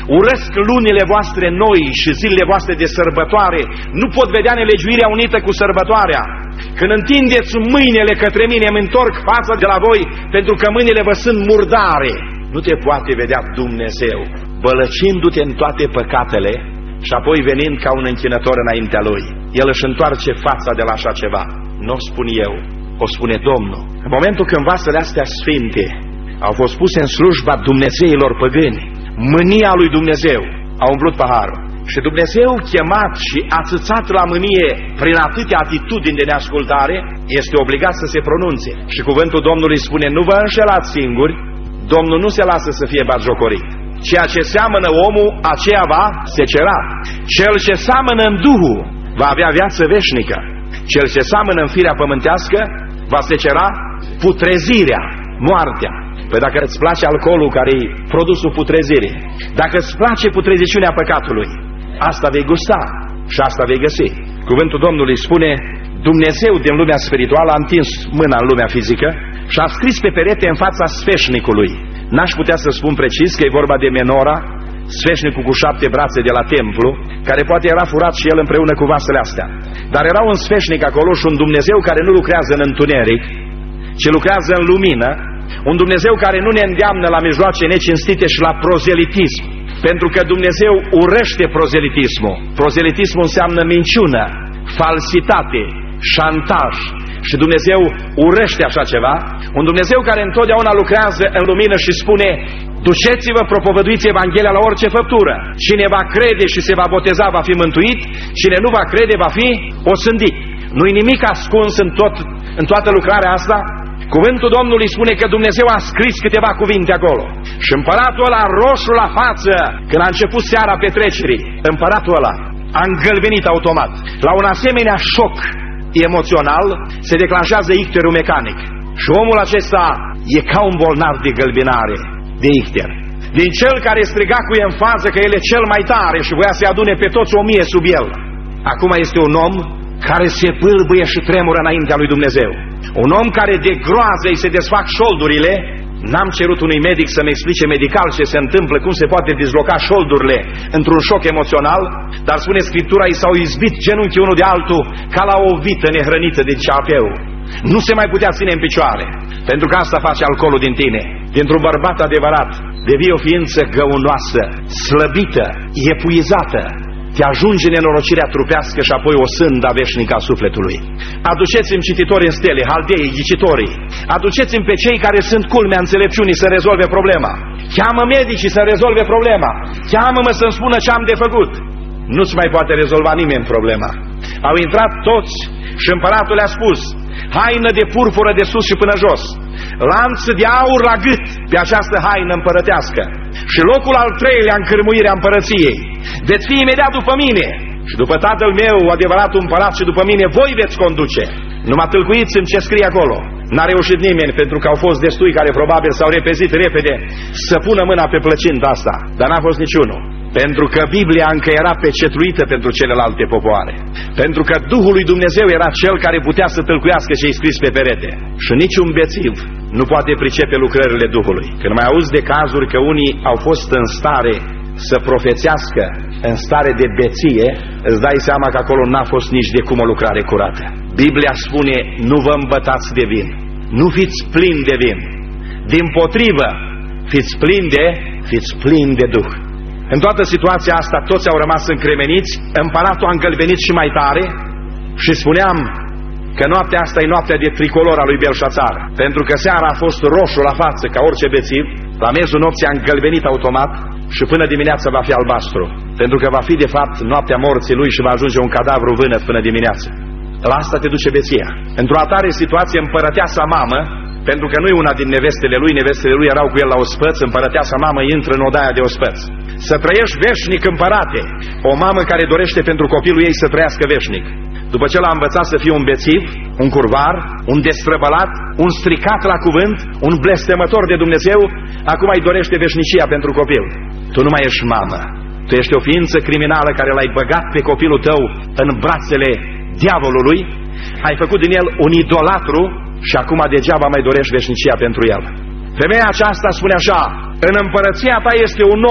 urăsc lunile voastre noi și zilele voastre de sărbătoare, nu pot vedea nelegiuirea unită cu sărbătoarea. Când întindeți mâinile către mine, îmi întorc fața de la voi, pentru că mâinile vă sunt murdare. Nu te poate vedea Dumnezeu bălăcindu-te în toate păcatele și apoi venind ca un închinător înaintea Lui. El își întoarce fața de la așa ceva. Nu o spun eu, o spune Domnul. În momentul când vasele astea sfinte au fost puse în slujba dumnezeilor păgâni, mânia lui Dumnezeu a umplut paharul. Și Dumnezeu, chemat și ațățat la mânie prin atâtea atitudini de neascultare, este obligat să se pronunțe. Și cuvântul Domnului spune: nu vă înșelați singuri, Domnul nu se lasă să fie batjocorit. Ceea ce seamănă omul, aceea va secera. Cel ce seamănă în Duhul va avea viață veșnică. Cel ce seamănă în firea pământească va secera putrezirea, moartea. Păi dacă îți place alcoolul, care e produsul putrezirii, dacă îți place putreziciunea păcatului, asta vei gusta și asta vei găsi. Cuvântul Domnului spune: Dumnezeu din lumea spirituală a întins mâna în lumea fizică și a scris pe perete în fața sfeșnicului. N-aș putea să spun precis că e vorba de menora, sfeșnicul cu șapte brațe de la templu, care poate era furat și el împreună cu vasele astea. Dar era un sfeșnic acolo și un Dumnezeu care nu lucrează în întuneric, ci lucrează în lumină, un Dumnezeu care nu ne îndeamnă la mijloace necinstite și la prozelitism, pentru că Dumnezeu urăște prozelitismul. Prozelitismul înseamnă minciună, falsitate, șantaj. Și Dumnezeu urăște așa ceva. Un Dumnezeu care întotdeauna lucrează în lumină și spune: duceți-vă, propovăduiți Evanghelia la orice făptură. Cine va crede și se va boteza va fi mântuit, cine nu va crede va fi osândit. Nu-i nimic ascuns în, tot, în toată lucrarea asta. Cuvântul Domnului spune că Dumnezeu a scris câteva cuvinte acolo. Și împăratul ăla, roșu la față, când a început seara petrecerii, împăratul ăla a îngălbenit automat. La un asemenea șoc emoțional se declanșează icterul mecanic. Și omul acesta e ca un bolnav de gălbenare, de icter. Din cel care striga cu enfază că el e cel mai tare și voia să-i adune pe toți o mie sub el, acum este un om care se pâlbâie și tremură înaintea lui Dumnezeu. Un om care de groază îi se desfac șoldurile. N-am cerut unui medic să-mi explice medical ce se întâmplă, cum se poate disloca șoldurile într-un șoc emoțional, dar spune Scriptura, i s-au izbit genunchii unul de altul ca la o vită nehrănită de ceapeu. Nu se mai putea ține în picioare, pentru că asta face alcoolul din tine. Dintr-un bărbat adevărat devii o ființă găunoasă, slăbită, epuizată. Te ajunge nenorocirea trupească și apoi o sânda veșnică a sufletului. Aduceți-mi cititori în stele, haldeii, ghicitorii. Aduceți-mi pe cei care sunt culmea înțelepciunii să rezolve problema. Cheamă medicii să rezolve problema. Cheamă-mă să-mi spună ce am de făcut. Nu-ți mai poate rezolva nimeni problema. Au intrat toți și împăratul le-a spus: haină de purpură de sus și până jos, lanț de aur la gât pe această haină împărătească și locul al treilea în cârmuirea împărăției veți fi imediat după mine și după tatăl meu, adevăratul împărat, și după mine voi veți conduce. Numai tâlcuiți-mi ce scrie acolo. N-a reușit nimeni, pentru că au fost destui care probabil s-au repezit repede să pună mâna pe plăcinta asta, dar n-a fost niciunul. Pentru că Biblia încă era pecetluită pentru celelalte popoare. Pentru că Duhul lui Dumnezeu era cel care putea să tâlcuiască ce-i scris pe perete. Și niciun bețiv nu poate pricepe lucrările Duhului. Când mai auzi de cazuri că unii au fost în stare să profețească în stare de beție, îți dai seama că acolo n-a fost nici de cum o lucrare curată. Biblia spune: nu vă îmbătați de vin, nu fiți plini de vin, dimpotrivă, fiți plini de, fiți plini de Duh. În toată situația asta toți au rămas încremeniți. Împăratul a îngălbenit și mai tare. Și spuneam că noaptea asta e noaptea de tricolor a lui Belșațar, pentru că seara a fost roșu la față ca orice bețiv. La miezul nopții a îngălbenit automat și până dimineața va fi albastru, pentru că va fi de fapt noaptea morții lui și va ajunge un cadavru vânăt până dimineață. La asta te duce beția. Într-o atare situație, împărăteasa mamă, pentru că nu e una din nevestele lui, nevestele lui erau cu el la ospăț, împărăteasa mamă intră în odaia de ospăț. Să trăiești veșnic, împărate, o mamă care dorește pentru copilul ei să trăiască veșnic. După ce l-a învățat să fie un bețiv, un curvar, un destrăbălat, un stricat la cuvânt, un blestemător de Dumnezeu, acum îi dorește veșnicia pentru copil. Tu nu mai ești mamă, tu ești o ființă criminală care l-ai băgat pe copilul tău în brațele diavolului, ai făcut din el un idolatru și acum degeaba mai dorești veșnicia pentru el. Femeia aceasta spune așa: în împărăția ta este un om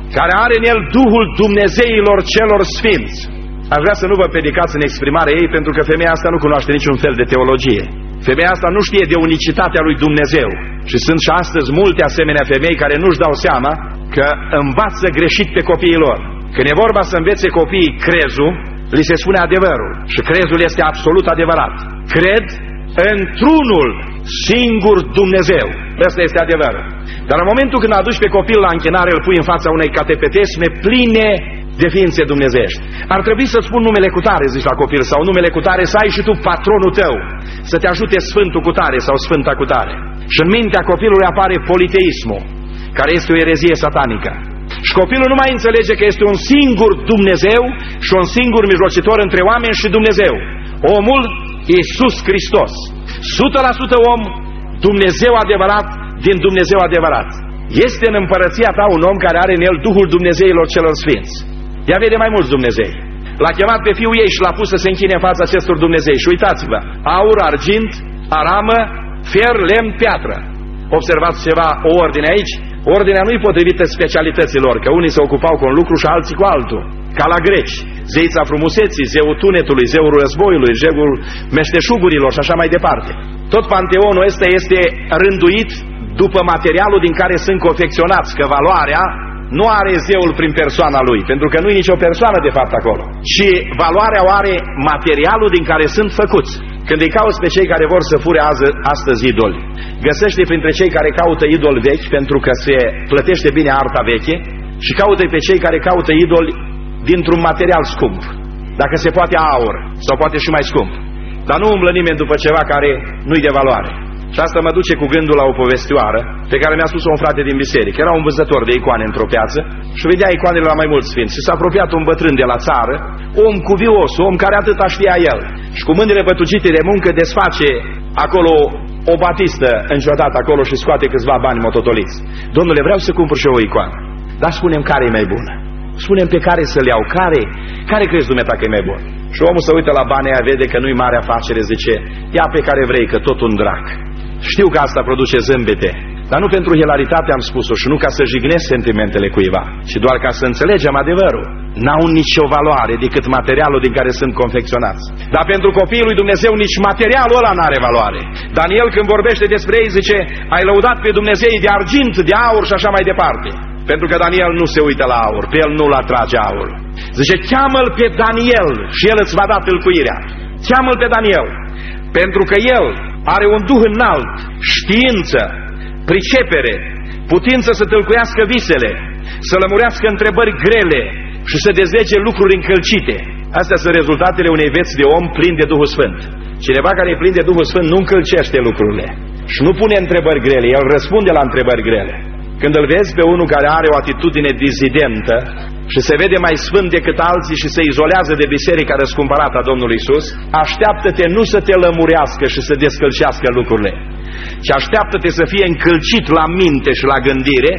care are în el Duhul Dumnezeilor celor sfinți. Aș vrea să nu vă predicați în exprimarea ei, pentru că femeia asta nu cunoaște niciun fel de teologie. Femeia asta nu știe de unicitatea lui Dumnezeu. Și sunt și astăzi multe asemenea femei care nu-și dau seama că învață greșit pe copiii lor. Când e vorba să învețe copiii crezul, li se spune adevărul. Și crezul este absolut adevărat. Cred într-unul singur Dumnezeu. Ăsta este adevărul. Dar în momentul când aduci pe copil la închinare, îl pui în fața unei catepetesme pline de ființe dumnezeiești. Ar trebui să-ți spun numele cu tare, zici la copil, sau numele cu tare, să ai și tu patronul tău, să te ajute Sfântul cu tare sau Sfânta cu tare. Și în mintea copilului apare politeismul, care este o erezie satanică. Și copilul nu mai înțelege că este un singur Dumnezeu și un singur mijlocitor între oameni și Dumnezeu. Omul Iisus Hristos. o sută la sută om, Dumnezeu adevărat, din Dumnezeu adevărat. Este în împărăția ta un om care are în el Duhul Dumnezeilor celor sfinți. Ea vede mai mulți Dumnezei. L-a chemat pe fiul ei și l-a pus să se închine în fața acestor Dumnezei. Și uitați-vă, aur, argint, aramă, fer, lemn, piatră. Observați ceva, o ordine aici? Ordinea nu-i potrivită specialităților, că unii se ocupau cu un lucru și alții cu altul. Ca la greci, zeița frumuseții, zeul tunetului, zeul războiului, zeul meșteșugurilor și așa mai departe. Tot panteonul ăsta este rânduit după materialul din care sunt confecționați, că valoarea nu are zeul prin persoana lui, pentru că nu e nicio persoană de fapt acolo, ci valoarea o are materialul din care sunt făcuți. Când îi cauți pe cei care vor să fure azi, astăzi idoli, găsește printre cei care caută idoli vechi, pentru că se plătește bine arta veche, și caută pe cei care caută idoli dintr-un material scump, dacă se poate aur sau poate și mai scump. Dar nu umblă nimeni după ceva care nu-i de valoare. Și asta mă duce cu gândul la o povestioară pe care mi-a spus-o un frate din biserică. Era un vânzător de icoane într-o piață și vedea icoanele la mai mulți sfinți. Și s-a apropiat un bătrân de la țară, om cuvios, om care atâta știa el. Și cu mâinile bătucite de muncă desface acolo o batistă înciotat acolo și scoate câțiva bani mototoliți. Domnule, vreau să cumpăr și eu o icoană. Dar spunem care e mai bună. Spunem pe care să-l iau. Care? Care crezi dumneata că e mai bun? Și omul se uită la banii aia, vede că nu-i mare afacere, zice, ia pe care vrei, că tot un drac. Știu că asta produce zâmbete, dar nu pentru hilaritate am spus-o și nu ca să jignesc sentimentele cuiva, ci doar ca să înțelegem adevărul. N-au nicio valoare decât materialul din care sunt confecționați. Dar pentru copiii lui Dumnezeu nici materialul ăla n-are valoare. Daniel, când vorbește despre ei, zice, ai lăudat pe Dumnezei de argint, de aur și așa mai departe. Pentru că Daniel nu se uită la aur, pe el nu-l atrage aur. Zice, cheamă-l pe Daniel și el îți va da tâlcuirea. Cheamă-l pe Daniel, pentru că el are un duh înalt, știință, pricepere, putință să tâlcuiască visele, să lămurească întrebări grele și să dezlege lucruri încălcite. Astea sunt rezultatele unei vieți de om plin de Duhul Sfânt. Cineva care e plin de Duhul Sfânt nu încălcește lucrurile și nu pune întrebări grele, el răspunde la întrebări grele. Când îl vezi pe unul care are o atitudine dizidentă și se vede mai sfânt decât alții și se izolează de biserica răscumpărată a Domnului Iisus, așteaptă-te nu să te lămurească și să descălcească lucrurile, ci așteaptă-te să fie încălcit la minte și la gândire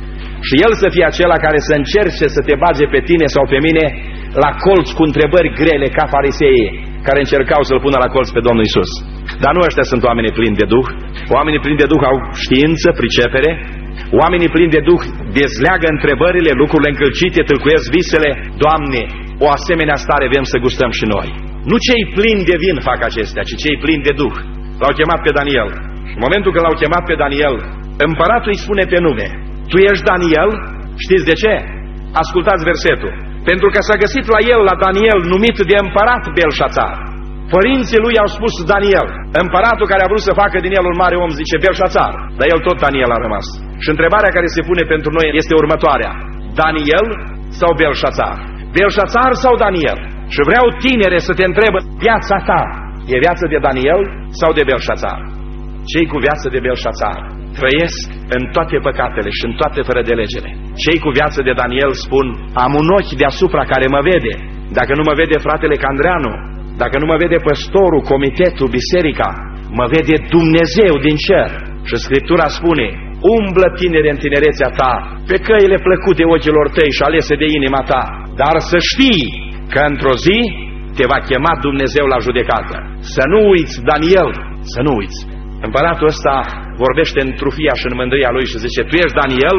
și el să fie acela care să încerce să te bage pe tine sau pe mine la colț cu întrebări grele ca fariseii care încercau să-L pună la colț pe Domnul Iisus. Dar nu ăștia sunt oamenii plini de Duh. Oamenii plini de Duh au știință, pricepere. Oamenii plini de Duh dezleagă întrebările, lucrurile încălcite, tâlcuiesc visele. Doamne, o asemenea stare vrem să gustăm și noi. Nu cei plini de vin fac acestea, ci cei plini de Duh. L-au chemat pe Daniel. În momentul când l-au chemat pe Daniel, împăratul îi spune pe nume, tu ești Daniel? Știți de ce? Ascultați versetul. Pentru că s-a găsit la el, la Daniel, numit de împărat Belșațar. Părinții lui au spus Daniel. Împăratul care a vrut să facă din el un mare om zice Belșațar, dar el tot Daniel a rămas. Și întrebarea care se pune pentru noi este următoarea: Daniel sau Belșațar? Belșațar sau Daniel? Și vreau, tinere, să te întreb, viața ta e viață de Daniel sau de Belșațar? Cei cu viață de Belșațar trăiesc în toate păcatele și în toate fără de legele. Cei cu viață de Daniel spun, am un ochi deasupra care mă vede. Dacă nu mă vede fratele Candreanu, dacă nu mă vede păstorul, comitetul, biserica, mă vede Dumnezeu din cer. Și Scriptura spune, umblă, tinere, în tinerețea ta, pe căile plăcute ochilor tăi și alese de inima ta, dar să știi că într-o zi te va chema Dumnezeu la judecată. Să nu uiți, Daniel, să nu uiți. Împăratul ăsta vorbește în trufia și în mândria lui și zice, tu ești Daniel?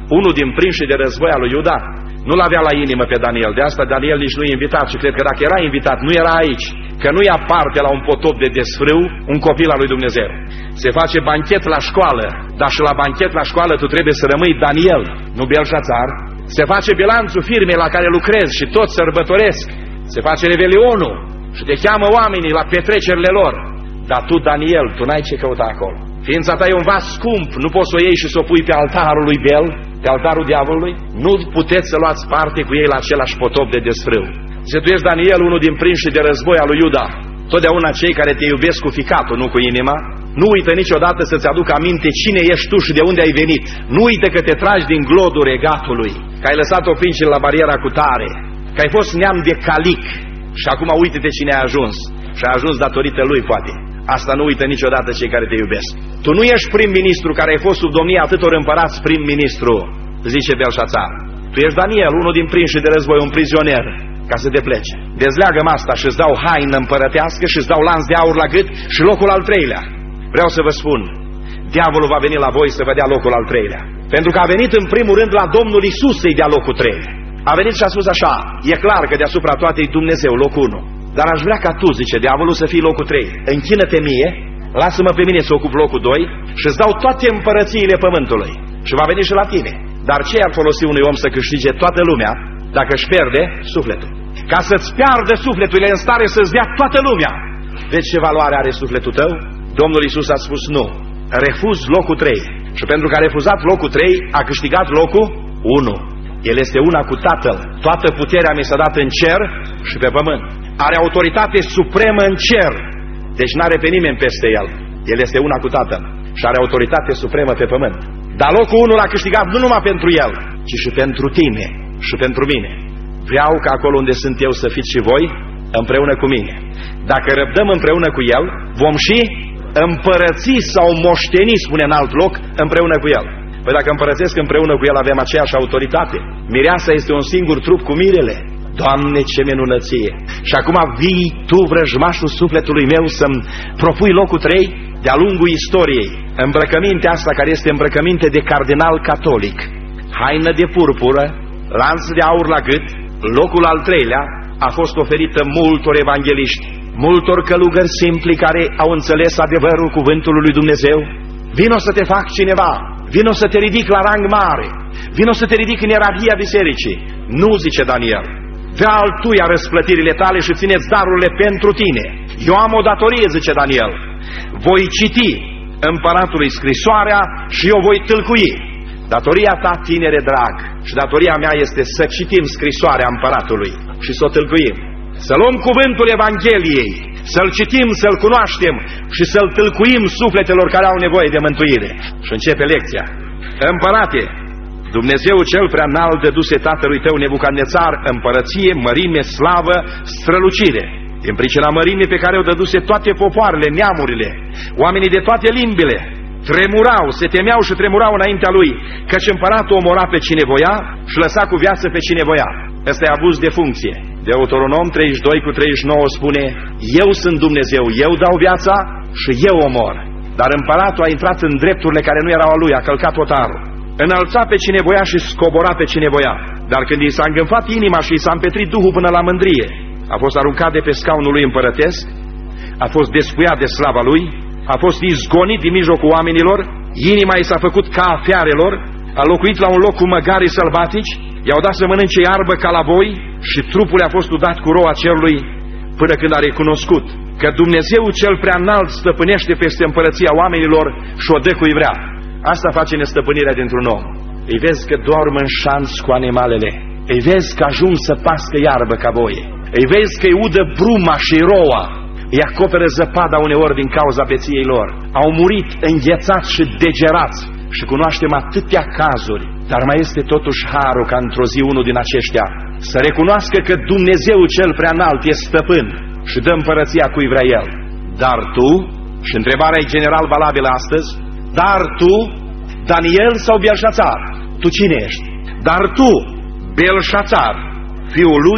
unul din prinșii de război al lui Iuda, nu-l avea la inimă pe Daniel. De asta Daniel nici nu-i invitat și cred că dacă era invitat, nu era aici, că nu ia parte la un potop de desfrâu un copil al lui Dumnezeu. Se face banchet la școală, dar și la banchet la școală tu trebuie să rămâi Daniel, nu Belșațar. Se face bilanțul firmei la care lucrezi și toți sărbătoresc. Se face revelionul și te cheamă oamenii la petrecerile lor. Dar tu, Daniel, tu n-ai ce căuta acolo. Ființa ta e un vas scump, nu poți să o iei și să o pui pe altarul lui Bel, pe altarul diavolului. Nu puteți să luați parte cu ei la același potop de desfrâu. Zice, tu ești Daniel, unul din prinșii de război al lui Iuda. Totdeauna cei care te iubesc cu ficatul, nu cu inima, nu uită niciodată să-ți aducă aminte cine ești tu și de unde ai venit. Nu uită că te tragi din glodul regatului, că ai lăsat-o pinci la bariera cu tare, că ai fost neam de calic și acum uite-te cine ai ajuns. Și ai ajuns datorită lui, poate. Asta nu uită niciodată cei care te iubesc. Tu nu ești prim-ministru care ai fost sub domnia atâtor împărați prim-ministru, zice Belșațar. Tu ești Daniel, unul din prinșii de război, un prizonier, ca să te plece. Dezleagă-mă asta și îți dau haină împărătească și îți dau lanț de aur la gât și locul al treilea. Vreau să vă spun, diavolul va veni la voi să vă dea locul al treilea. Pentru că a venit în primul rând la Domnul Iisus să-i dea locul trei. A venit și a spus așa, e clar că deasupra toate e Dumnezeu, locul unu. Dar aș vrea ca tu, zice diavolul, să fii locul trei. Închină-te mie, lasă-mă pe mine să ocup locul doi și îți dau toate împărățiile pământului. Și va veni și la tine. Dar ce ar folosi unui om să câștige toată lumea dacă își pierde sufletul? Ca să-ți piardă sufletul, e în stare să-ți dea toată lumea. Deci ce valoare are sufletul tău? Domnul Iisus a spus nu. Refuz locul trei. Și pentru că a refuzat locul trei, a câștigat locul unu. El este una cu Tatăl. Toată puterea mi s-a dat în cer și pe pământ. Are autoritate supremă în cer. Deci n-are pe nimeni peste el. El este una cu Tatăl și are autoritate supremă pe pământ. Dar locul unu l-a câștigat nu numai pentru el, ci și pentru tine și pentru mine. Vreau ca acolo unde sunt eu să fiți și voi împreună cu mine. Dacă răbdăm împreună cu el, vom și împărăți sau moșteni, spune în alt loc, împreună cu el. Păi dacă împărățesc împreună cu el, avem aceeași autoritate. Mireasa este un singur trup cu mirele. Doamne, ce minunăție! Și acum vii tu, vrăjmașul sufletului meu, să-mi propui locul trei de-a lungul istoriei. Îmbrăcămintea asta care este îmbrăcăminte de cardinal catolic, haină de purpură, lanț de aur la gât, locul al treilea a fost oferită multor evangeliști, multor călugări simpli care au înțeles adevărul cuvântului lui Dumnezeu. Vino să te fac cineva, vino să te ridic la rang mare, vino să te ridic în ierarhia bisericii. Nu, zice Daniel, vrea altuia răsplătirile tale și țineți darurile pentru tine. Eu am o datorie, zice Daniel. Voi citi împăratului scrisoarea și eu voi tâlcui. Datoria ta, tinere drag, și datoria mea este să citim scrisoarea împăratului și să o tâlcuim. Să luăm cuvântul Evangheliei, să-l citim, să-l cunoaștem și să-l tâlcuim sufletelor care au nevoie de mântuire. Și începe lecția. Împărate, Dumnezeu cel prea înalt dăduse tatălui tău Nebucadnețar împărăție, mărime, slavă, strălucire. Din pricina mărimii pe care o dăduse toate popoarele, neamurile, oamenii de toate limbile, tremurau, se temeau și tremurau înaintea lui, căci împăratul omora pe cine voia și lăsa cu viață pe cine voia. Ăsta e abuz de funcție. Deuteronom treizeci și doi cu treizeci și nouă spune, eu sunt Dumnezeu, eu dau viața și eu omor. Dar împăratul a intrat în drepturile care nu erau a lui, a călcat hotarul. Înălța pe cine voia și scobora pe cine voia. Dar când i s-a îngânfat inima și i s-a împetrit duhul până la mândrie, a fost aruncat de pe scaunul lui împărătesc, a fost despuiat de slava lui, a fost izgonit din mijlocul oamenilor, inima i s-a făcut ca a fiarelor, a locuit la un loc cu măgarii sălbatici, i-au dat să mănânce iarbă ca la boi și trupul a fost udat cu roa cerului până când a recunoscut că Dumnezeu cel prea înalt stăpânește peste împărăția oamenilor și o dă cui vrea. Asta face nestăpânirea dintr-un om. Îi vezi că dorm în șanț cu animalele, îi vezi că ajung să pască iarbă ca boie, îi vezi că îi udă bruma și roa, îi acoperă zăpada uneori din cauza beției lor. Au murit înghețați și degerați și cunoaștem atâtea cazuri, dar mai este totuși harul ca într-o zi unul din aceștia să recunoască că Dumnezeu cel prea înalt e stăpân și dă împărăția cui vrea El. Dar tu, și întrebarea e general valabilă astăzi, dar tu, Daniel sau Belșațar? Tu cine ești? Dar tu, Belșațar, fiul lui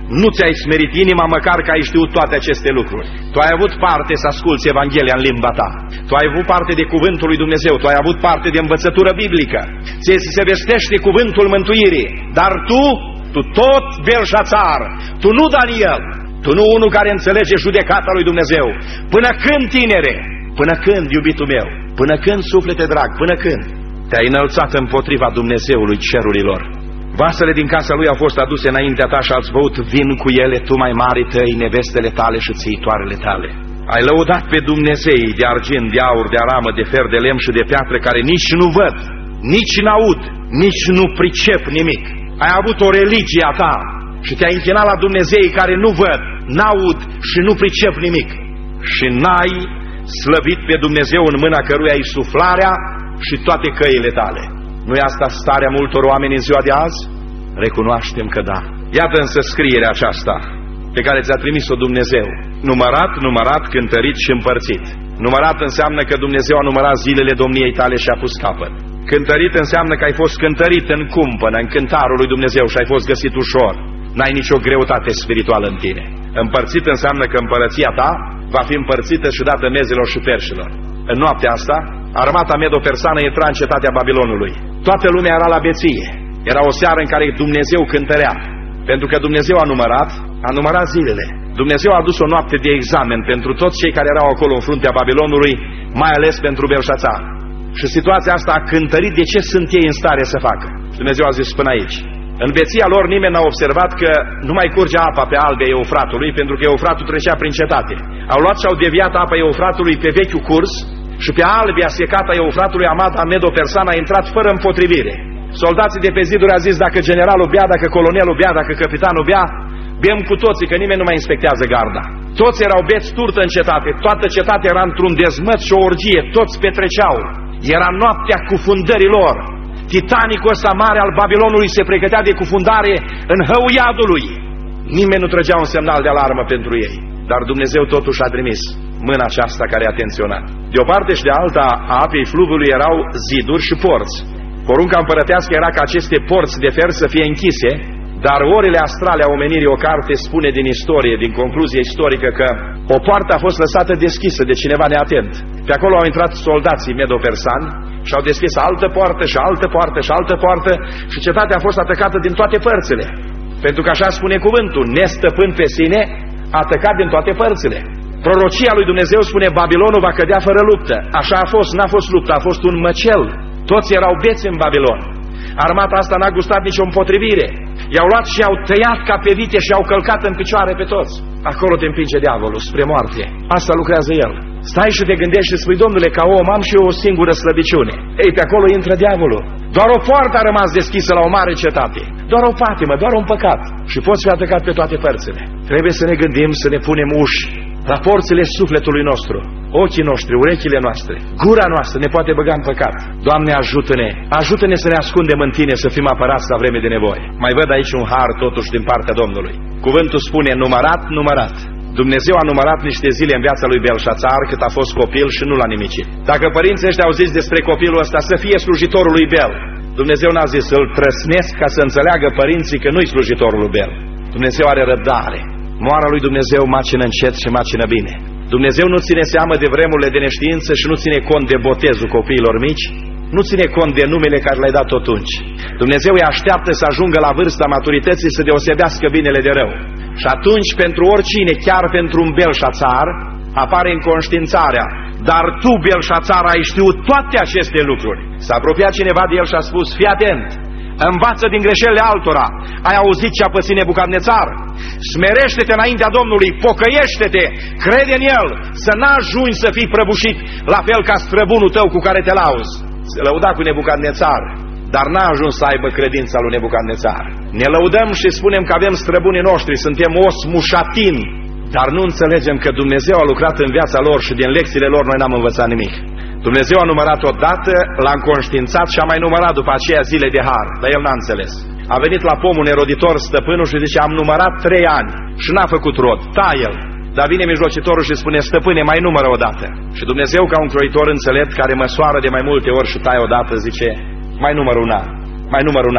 Nu ți-ai smerit inima măcar că ai știut toate aceste lucruri. Tu ai avut parte să asculți Evanghelia în limba ta. Tu ai avut parte de cuvântul lui Dumnezeu. Tu ai avut parte de învățătură biblică. Ție ți se vestește cuvântul mântuirii. Dar tu, tu tot Belșațar, tu nu Daniel, tu nu unul care înțelege judecata lui Dumnezeu. Până când, tinere? Până când, iubitul meu? Până când, suflete drag? Până când te-ai înălțat împotriva Dumnezeului cerurilor? Vasele din casa lui au fost aduse înaintea ta și ați băut vin cu ele, tu mai mari tăi, nevestele tale și țiitoarele tale. Ai lăudat pe Dumnezei de argint, de aur, de aramă, de fer, de lemn și de piatră, care nici nu văd, nici n-aud, nici nu pricep nimic. Ai avut o religie a ta și te-ai închinat la Dumnezei care nu văd, n-aud și nu pricep nimic. Și n-ai slăvit pe Dumnezeu în mâna căruia ai suflarea și toate căile tale. Nu-i asta starea multor oameni în ziua de azi? Recunoaștem că da. Iată însă scrierea aceasta pe care ți-a trimis-o Dumnezeu. Numărat, numărat, cântărit și împărțit. Numărat înseamnă că Dumnezeu a numărat zilele domniei tale și a pus capăt. Cântărit înseamnă că ai fost cântărit în cumpănă, în cântarul lui Dumnezeu și ai fost găsit ușor. N-ai nicio greutate spirituală în tine. Împărțit înseamnă că împărăția ta va fi împărțită și dată mezilor și perșilor. În noaptea asta, armata medo-persană intra în cetatea Babilonului. Toată lumea era la beție. Era o seară în care Dumnezeu cântărea. Pentru că Dumnezeu a numărat, a numărat zilele. Dumnezeu a adus o noapte de examen pentru toți cei care erau acolo în fruntea Babilonului, mai ales pentru Belșațar. Și situația asta a cântărit de ce sunt ei în stare să facă. Dumnezeu a zis până aici. În beția lor nimeni n-a observat că nu mai curge apa pe albe Eufratului, pentru că Eufratul trecea prin cetate. Au luat și au deviat apa Eufratului pe vechiul curs și pe albia secată a Eufratului, armata medo-persană a intrat fără împotrivire. Soldații de pe ziduri a zis, dacă generalul bea, dacă colonelul bea, dacă capitanul bea, bem cu toții, că nimeni nu mai inspectează garda. Toți erau beți turtă în cetate, toată cetatea era într-un dezmăț și o orgie, toți petreceau. Era noaptea cufundării lor. Titanicul ăsta mare al Babilonului se pregătea de cufundare în hău iadului. Nimeni nu trăgea un semnal de alarmă pentru ei. Dar Dumnezeu totuși a trimis mâna aceasta care a atenționat. De o parte și de alta a apei fluviului erau ziduri și porți. Porunca împărătească era ca aceste porți de fer să fie închise, dar orele astrale a omenirii, o carte spune din istorie, din concluzie istorică, că o poartă a fost lăsată deschisă de cineva neatent. Pe acolo au intrat soldații medo-persani și au deschis altă poartă și altă poartă și altă poartă și cetatea a fost atacată din toate părțile. Pentru că așa spune cuvântul, nestăpând pe sine, atacat din toate părțile. Prorocia lui Dumnezeu spune, Babilonul va cădea fără luptă. Așa a fost, n-a fost luptă, a fost un măcel. Toți erau beți în Babilon. Armata asta n-a gustat nicio împotrivire. I-au luat și i-au tăiat ca pe vite și i-au călcat în picioare pe toți. Acolo te împinge diavolul, spre moarte. Asta lucrează el. Stai și te gândești și spui, domnule, ca om am și eu o singură slăbiciune. Ei, pe acolo intră diavolul. Doar o poartă a rămas deschisă la o mare cetate. Doar o patimă, doar un păcat. Și poți fi atacat pe toate părțile. Trebuie să ne gândim, să ne punem uși la porțile sufletului nostru. Ochii noștri, urechile noastre, gura noastră ne poate băga în păcat. Doamne, ajută-ne! Ajută-ne să ne ascundem în Tine, să fim apărați la vreme de nevoie. Mai văd aici un har totuși din partea Domnului. Cuvântul spune, numărat, numărat. Dumnezeu a numărat niște zile în viața lui Belșațar cât a fost copil și nu l-a nimicit. Dacă părinții ăștia au zis despre copilul ăsta să fie slujitorul lui Bel, Dumnezeu n-a zis, îl trăsnesc ca să înțeleagă părinții că nu-i slujitorul lui Bel. Dumnezeu are răbdare. Moara lui Dumnezeu macină încet și macină bine. Dumnezeu nu ține seamă de vremurile de neștiință și nu ține cont de botezul copiilor mici, nu ține cont de numele care l-ai dat atunci. Dumnezeu îi așteaptă să ajungă la vârsta maturității să deosebească binele de rău. Și atunci pentru oricine, chiar pentru un Belșațar, apare înconștiințarea. Dar tu, Belșațar, ai știut toate aceste lucruri. S-a apropiat cineva de el și a spus, fii atent, învață din greșelile altora. Ai auzit ce a pățit Nebucadnețar? Smerește-te înaintea Domnului, pocăiește-te, crede în El, să n-ajungi să fii prăbușit, la fel ca străbunul tău cu care te lauzi. Se lăuda cu Nebucadnețar, dar n-a ajuns să aibă credința lui Nebucadnețar. Ne lăudăm și spunem că avem străbunii noștri, suntem os mușatin, dar nu înțelegem că Dumnezeu a lucrat în viața lor și din lecțiile lor noi n-am învățat nimic. Dumnezeu a numărat odată, l-a înconștiințat și a mai numărat după aceea zile de har, dar el n-a înțeles. A venit la pomul neroditor stăpânul și zice, am numărat trei ani și n-a făcut rod, taie-l. Dar vine mijlocitorul și spune, stăpâne, mai numără odată. Și Dumnezeu, ca un croitor înțelept care măsoară de mai multe ori și taie odată, zice, mai număr un an, mai număr un an.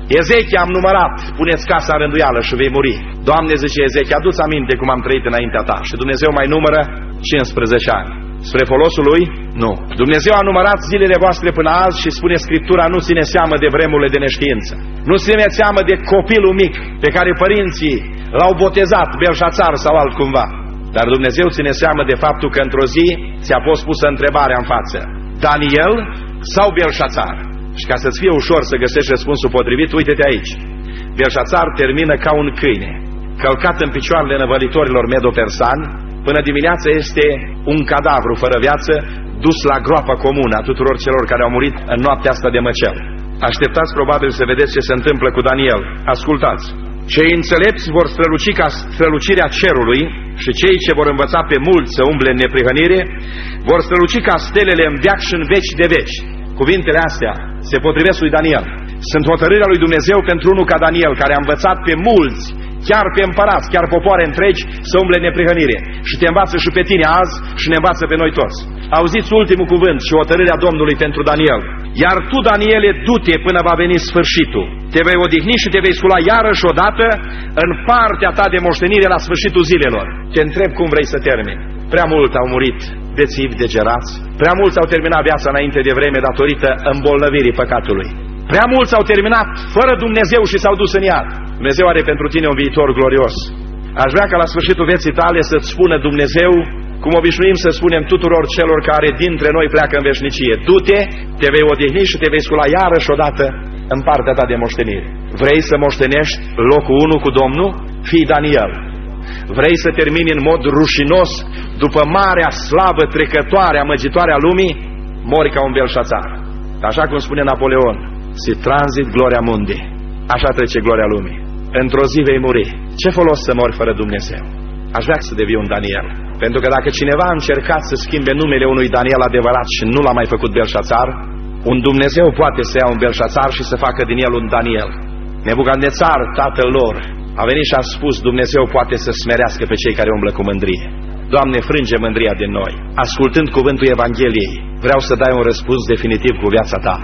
Ezechia am numărat, puneți casa în rânduială și vei muri. Doamne, zice Ezechia, adu-ți aminte cum am trăit înaintea ta. Și Dumnezeu mai numără cincisprezece ani. Spre folosul lui? Nu. Dumnezeu a numărat zilele voastre până azi și spune Scriptura, nu ține seamă de vremurile de neștiință. Nu ține seamă de copilul mic pe care părinții l-au botezat, Belșațar sau altcumva. Dar Dumnezeu ține seamă de faptul că într-o zi ți-a fost pusă întrebarea în față: Daniel sau Belșațar? Și ca să-ți fie ușor să găsești răspunsul potrivit, uite-te aici. Belșațar termină ca un câine, călcat în picioarele năvălitorilor medo-persani. Până dimineața este un cadavru fără viață, dus la groapa comună a tuturor celor care au murit în noaptea asta de măcel. Așteptați probabil să vedeți ce se întâmplă cu Daniel. Ascultați. Cei înțelepți vor străluci ca strălucirea cerului și cei ce vor învăța pe mulți să umble în neprihănire vor străluci ca stelele în veac și în veci de veci. Cuvintele astea se potrivesc lui Daniel. Sunt hotărârea lui Dumnezeu pentru unul ca Daniel, care a învățat pe mulți, chiar pe împărați, chiar popoare întregi, să umble în neprihănire. Și te învață și pe tine azi și ne învață pe noi toți. Auziți ultimul cuvânt și hotărârea Domnului pentru Daniel. Iar tu, Daniele, du-te până va veni sfârșitul. Te vei odihni și te vei scula iarăși odată în partea ta de moștenire la sfârșitul zilelor. Te întreb cum vrei să termini. Prea mult au murit bețivi, degerați. Prea mulți au terminat viața înainte de vreme datorită îmbolnăvirii păcatului. Prea mulți au terminat fără Dumnezeu și s-au dus în iad. Dumnezeu are pentru tine un viitor glorios. Aș vrea ca la sfârșitul vieții tale să-ți spună Dumnezeu, cum obișnuim să spunem tuturor celor care dintre noi pleacă în veșnicie: du-te, te vei odihni și te vei scula iarăși odată în partea ta de moștenire. Vrei să moștenești locul unu cu Domnul? Fii Daniel. Vrei să termini în mod rușinos după marea slavă trecătoare, amăgitoare a lumii? Mori ca un Belșațar. Așa cum spune Napoleon: si transit gloria mundi. Așa trece gloria lumii. Într-o zi vei muri. Ce folos să mori fără Dumnezeu? Aș vrea să devii un Daniel. Pentru că dacă cineva a încercat să schimbe numele unui Daniel adevărat și nu l-a mai făcut Belșațar, un Dumnezeu poate să ia un Belșațar și să facă din el un Daniel. Nebucadnețar, tatăl lor, a venit și a spus: Dumnezeu poate să smerească pe cei care umblă cu mândrie. Doamne, frânge mândria din noi. Ascultând cuvântul Evangheliei, vreau să dai un răspuns definitiv cu viața ta.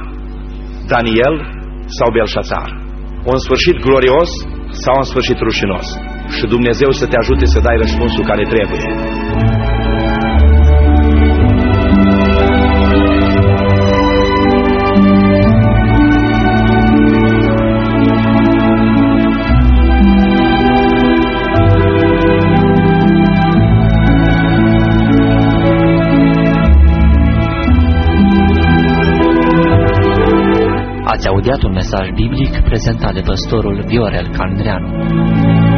Daniel sau Belșațar? Un sfârșit glorios sau un sfârșit rușinos? Și Dumnezeu să te ajute să dai răspunsul care trebuie. Ați audiat un mesaj biblic prezentat de păstorul Viorel Candreanu.